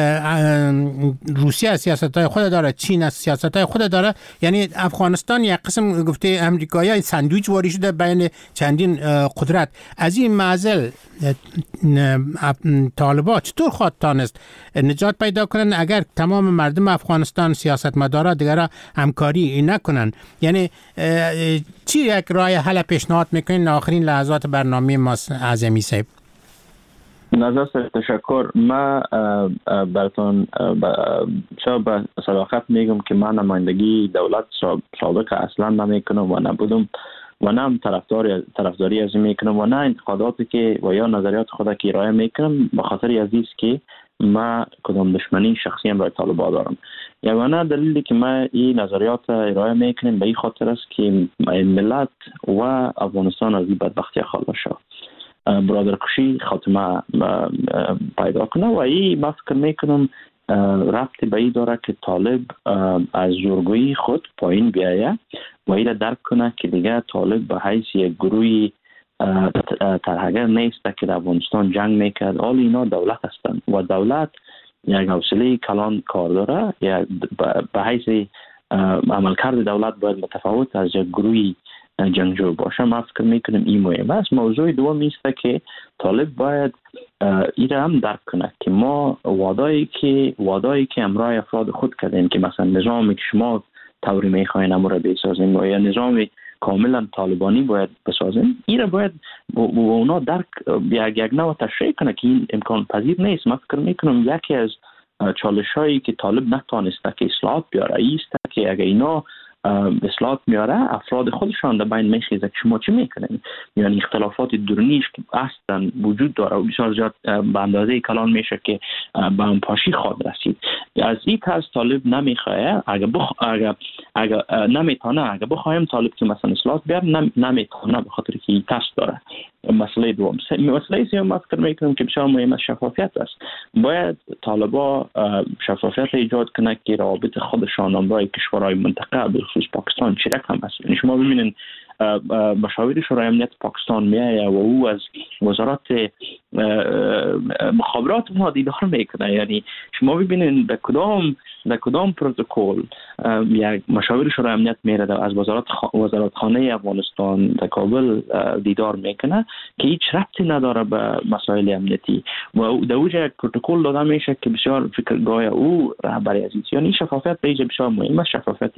روسیه سیاست های خود داره، چین سیاست های خود داره. یعنی افغانستان یک قسم گفته امریکایی ساندویچ واری شده بین چندین قدرت. از این معضل طالبان چطور خواهد تانست نجات پیدا کنن اگر تمام مردم افغانستان سیاستمدارا دیگر همکاری نکنن؟ یعنی چی یک راه حل پیشنهاد میکنین آخرین لحظات برنامه ما اعظمی صاحب؟ نظر تشکر. ما براتون شاید به صراحت میگم که من نمایندگی دولت سابق اصلا نمیکنم و نبودم و نه طرفداری از این میکنم و نه انتقاداتی که و یا نظریات خود که ارائه میکنم به خاطر عزیز که ما کدام دشمنی شخصی هم رای طالبان دارم. یگانه دلیلی که ما این نظریات ارائه میکنیم به این خاطر است که ملت و افغانستان از این بدبختی خلاص شد، برادرکشی خاتمه پیدا کنه و این ما فکر میکنم ربطی به این داره که طالب از زورگویی خود پایین بیایه و این درک کنه که دیگه طالب به حیث یک گروهی ترهگر نیست که در افغانستان جنگ میکرد. آل اینا دولت هستند و دولت یک حوصله کلان کار داره، یا به حیث عملکرد دولت باید متفاوت از یک گروهی جنگجو باشه. ما فکر میکنم این مهم است. موضوع دوم است که طالب باید این هم درک کنه که ما وعده‌ای که امرای افراد خود کردیم که مثلا نظامی که شما طوری میخواین امر را بسازیم یا نظام کاملا طالبانی باید بسازیم، این را باید و اونا درک یک نوع تشریح کنه که این امکان پذیر نیست. من فکر میکنم یکی از چالش‌هایی که طالب نتوانسته که اصلاحات بیاره است که اگه اینا اصلاحات میاره افراد خودشان در بین میخیزه که شما چی میکنین، یعنی اختلافات درونیش که اصلا وجود داره و بسیار زیاد به اندازه کلان میشه که به اون پاشی خواهد رسید. از این طرز طالب نمیخواه اگه نمیتونه، اگه بخوایم طالب که مثلا اصلاحات بیاره نمیتونه به خاطر که این تست داره. مسئله دوم. مسئله سوم ما فکر میکنم که بسیار مهم از شفافیت است. باید طالبا شفافیت ایجاد کنه که روابط خودشان امرای کشورهای منطقه به خصوص پاکستان چی رقم است. یعنی شما ببینید مشاور شورای امنیت پاکستان میایه و او از وزارت مخابرات ما دیدار میکنه. یعنی شما ببینید به کدام پروتکل یک مشاور شورای امنیت میره از وزارتخانه افغانستان در کابل دیدار میکنه که هیچ ربطی نداره به مسائل امنیتی و در اوجه یک پروتکل داده میشه که بسیار فکرگاه او رهبری عزیز. یعنی شفافیت به بسیار مهم است، شفافیت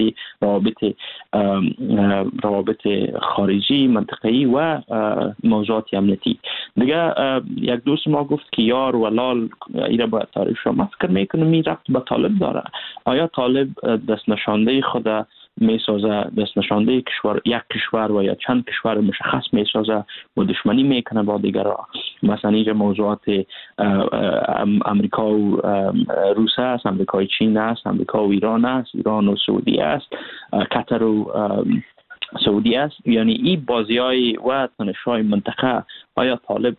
روابط خارجی منطقه‌ای و موضوعات امنیتی. دیگه یک دوست ما گفت که یار و لال ایره باید تعریف شد. من فکر میکنم این ربط به طالب داره. آیا طالب دست نشانده خود میسازه، دست نشانده یک کشور و یا چند کشور مشخص میسازه و دشمنی میکنه با دیگرها؟ مثلا اینجا موضوعات امریکا و روسیه است، امریکا و چین است، امریکا و ایران است، ایران و سعودی است، قطر و سعودی است. یعنی این بازی‌های و تنش‌های منطقه آیا طالب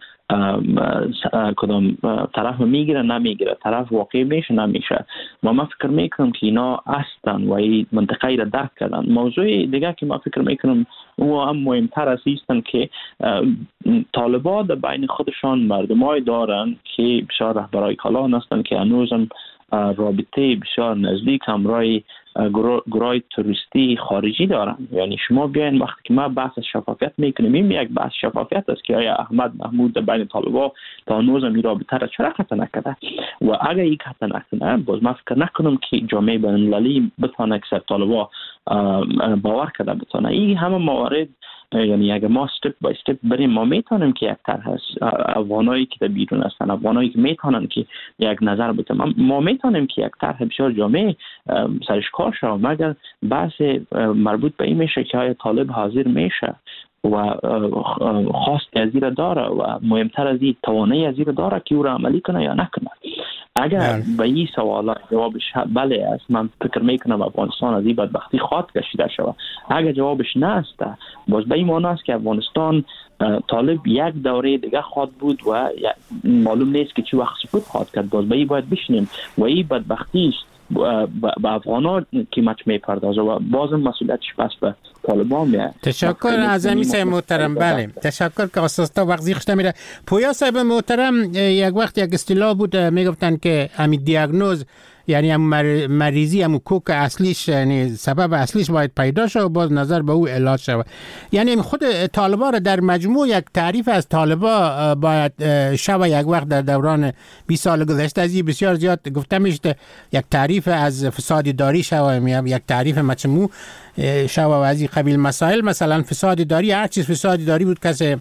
کدام طرف میگیره نمیگیره، طرف واقعی میشه نمیشه؟ و من فکر میکنم که اینا هستن و این منطقه را درک کردن. موضوع دیگه که من فکر میکنم او هم مهمتر هستن که طالبان در بین خودشان مردمای دارن که بسیار رهبرای کلان هستن که هنوزم رابطه بسیار نزدیک همراه گروه توریستی خارجی دارن. یعنی شما بیاین وقتی که ما بحث شفافیت میکنیم، این یک بحث شفافیت است که آیا احمد محمود در بین طالبان تا هنوز این رابطه را چرا قطع نکرده و اگر این قطع نکنه باز من فکر نکنم که جامعه بین‌المللی بتونه که طالبان باور کرده بتونه. این همه موارد یعنی اگه ما استپ بای استپ بریم ما میتونیم که یک طرح هست افغانایی که در بیرون هستن، افغانایی که میتونن که یک نظر بدن، ما میتونیم که یک طرح بسیار جامع سرش کار شد. مگر بحث مربوط به این میشه که آیا طالب حاضر میشه و خواست از این داره و مهمتر از این توانایی از این داره که او را عملی کنه یا نکنه. اگر به این سوالات جوابش بله است، من فکر میکنم افغانستان از این بدبختی خواهد کشیده شود. اگر جوابش نه است باز به این معنی است که افغانستان طالب یک دوره دیگه خواهد بود و معلوم نیست که چی وقت سقوط خواهد کرد. باز به این باید بشنیم و این بدبختی است به افغانان قیمت میپردازه و بازم مسئولیتش پس به طالبان میاد. تشکر از امیسای محترم. بله تشکر که اساسا وقت زیخش نمیره. پویا صاحب محترم، یک وقت یک اصطلاح بود میگفتن که همین دیاگنوز یعنی هم مریضی هم کوک اصلیش یعنی سبب اصلیش باید پیدا شد و باز نظر به او علاج شد. یعنی خود طالبان را در مجموع یک تعریف از طالبان باید شب یک وقت در دوران 20 سال گذشته از این بسیار زیاد گفته میشه یک تعریف از فساد اداری شد، یک تعریف مجموع شو و از این قبیل مسائل، مثلا فساد داری، هر چیز فساد داری بود، کسی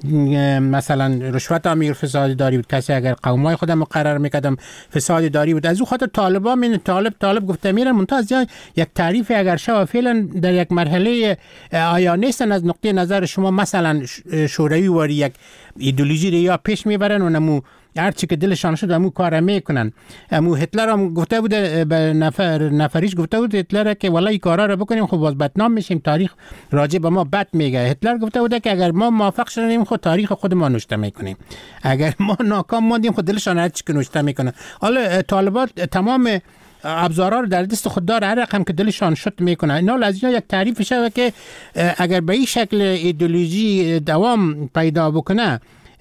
مثلا رشوت آمیر فساد داری بود، کسی اگر قومای خودم مقرر میکردم فساد داری بود. از او خاطر طالبان من طالب گفته میرن منتاز یک تعریف اگر شو فعلا در یک مرحله آیا نیستن از نقطه نظر شما مثلا شوروی واری یک ایدئولوژی رو یا پیش میبرن و نمو هر چی که دلشان شد امو کار میکنن. امو هتلر هم گفته بود به نفریش گفته بود هتلر که والله این کارا رو بکنیم خب باز بدنام میشیم، تاریخ راجع به ما بد میگه. هتلر گفته بود که اگر ما موافق شدیم خود تاریخ خود ما نوشته میکنیم، اگر ما ناکام موندیم خود دلشان هر چی که نوشته میکنن. حالا طالبات تمام ابزارا رو در دست خود داره، هر رقم که دلشان شد میکنه. اینا از اینا یک تعریف شده که اگر به این شکل ایدئولوژی دوام پیدا بکنه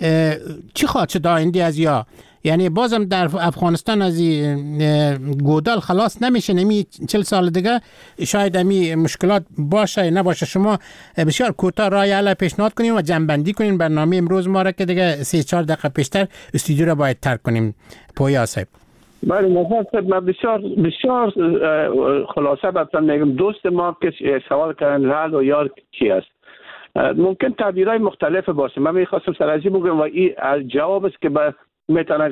چی خواهد شد آینده از یا؟ یعنی بازم در افغانستان از گودال خلاص نمیشه. نمی 40 سال دیگه شاید امی مشکلات باشه نباشه. شما بسیار کوتاه رای حل پیشنهاد کنیم و جنبندی کنیم برنامه امروز ما را که دیگه 3-4 دقیقه پیشتر استودیو را باید ترک کنیم. پویا صاحب. بله نظر صاحب، من بسیار خلاصه باتون میگم. دوست ما که سوال کردن رال و یار چی است، ممکن تعبیرهای مختلف باشه. من میخواستم سرازی بگم و این جواب است که میتونه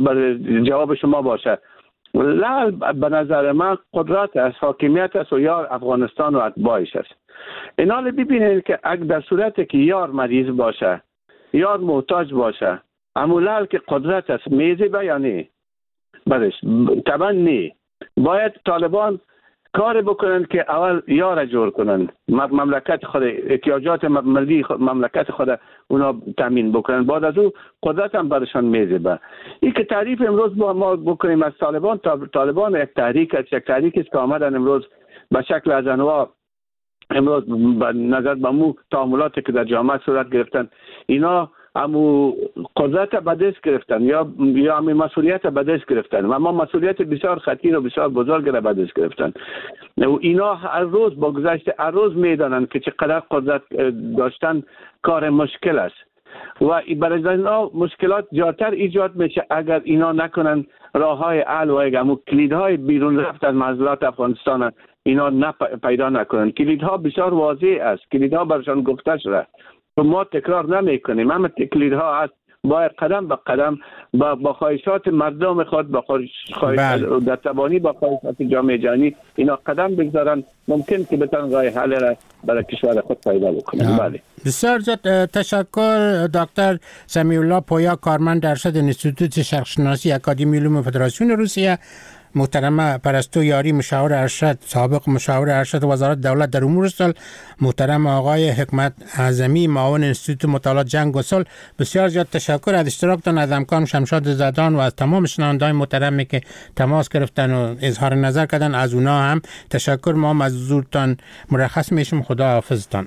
جواب شما باشه. لعل به نظر من قدرت است، حاکمیت است و یار افغانستان و اتباعش است. اینا رو ببینید که اگر در صورتی که یار مریض باشه، یار محتاج باشه، اما لعل که قدرت است میزی بیانی بدش طبعا نی. باید طالبان کار بکنن که اول یار جور کنن، مملکت خود، احتیاجات ملی مملکت خود اونا تامین بکنن، بعد از او قدرت هم برشان میزه. این که تعریف امروز با ما بکنیم از طالبان یک تحریک است، یک تحریک است که آمدن امروز به شکل از انواع امروز نظر به مو تعاملاتی که در جامعه صورت گرفتن، اینا امو قدرت به دست گرفتن یا امی مسئولیت به دست گرفتن و ما مسئولیت بسیار خطیر و بسیار بزرگ را به دست گرفتن. و اینا هر روز با گذشت هر روز میدانند که چقدر قدرت داشتن کار مشکل است و برای اینا مشکلات زیادتر ایجاد میشه اگر اینا نکنن راههای حل و امو کلیدهای بیرون رفت از معضلات افغانستان اینا پیدا نکنن. کلیدها بسیار واضح است، کلیدها برشان گفته شده و ما تکرار نمی کنیم. اما کلیدها هست، باید قدم به قدم با خواهشات مردم خود، با خواهشات در تبانی با خواهشات جامعه جهانی اینا قدم بگذارن، ممکن که بتن راه حل را برای کشور خود پیدا بکنن. بله بسیار زیاد تشکر دکتر سمیع الله پویا، کارمند ارشد انستیتوت شرقشناسی اکادمی علوم فدراسیون روسیه. محترم پرستو یاری، مشاور ارشد، سابق مشاور ارشد وزارت دولت در امور صلح. محترم آقای حکمت اعظمی، معاون انستیتوت مطالعات جنگ و صلح. بسیار زیاد تشکر از اشتراکتان، از همکارم شمشاد زدان و از تمام شنوندگان محترمی که تماس گرفتن و اظهار نظر کردن. از اونا هم تشکر. ما هم از حضورتان مرخص میشیم. خدا حافظتان.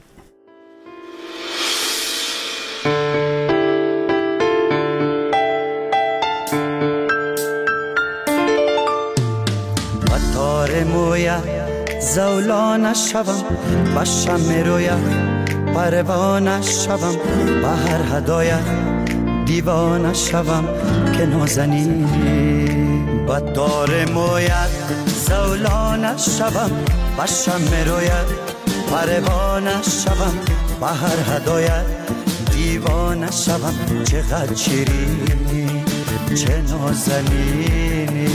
مویا زولانه شوم با شم رویا پروانه شوم با هر هدایا دیوانه شوم که نازنی با دار مویا زولانه شوم با شم رویا پروانه شوم با هر هدایا دیوانه شوم چقدر شیرینی چه نازنینی.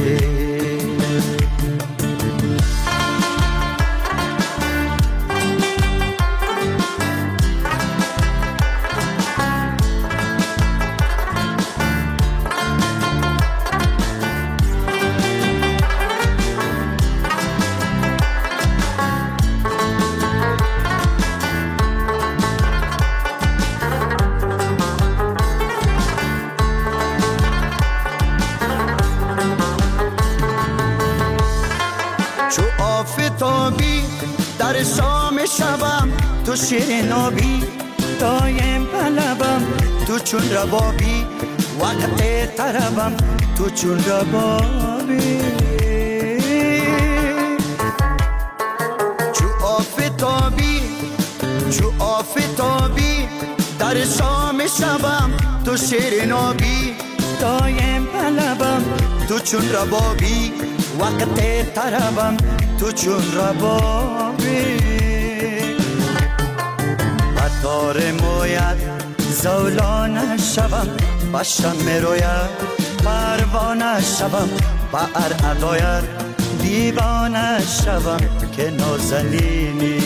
در شام شبم تو شیرین آبی دایم بلبم تو چون ربابی وقت طربم تو چون ربابی چو آفتابی در شام شبم تو شیرین آبی دایم بلبم تو چون ربابی وقت طربم تو چون ربابی بطار موید زولانه شوم باشم میروید پروانه شوم با ادایت دیوانه شوم که نازنینی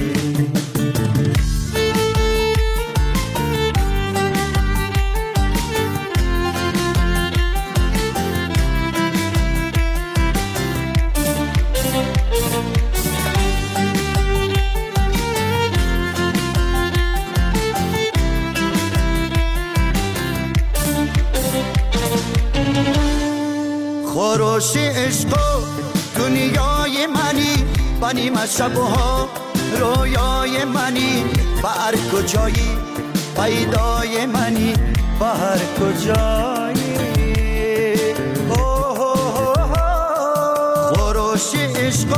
خروش عشق و دنیای منی بنیم شبها رویای منی با هر کجایی پیدای منی با هر کجایی خروش عشق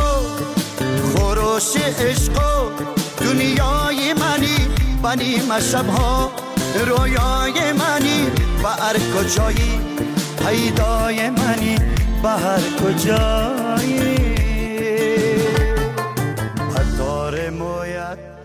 و دنیای منی بنیم شبها رویای منی با هر کجایی پیدای منی با هر کجایی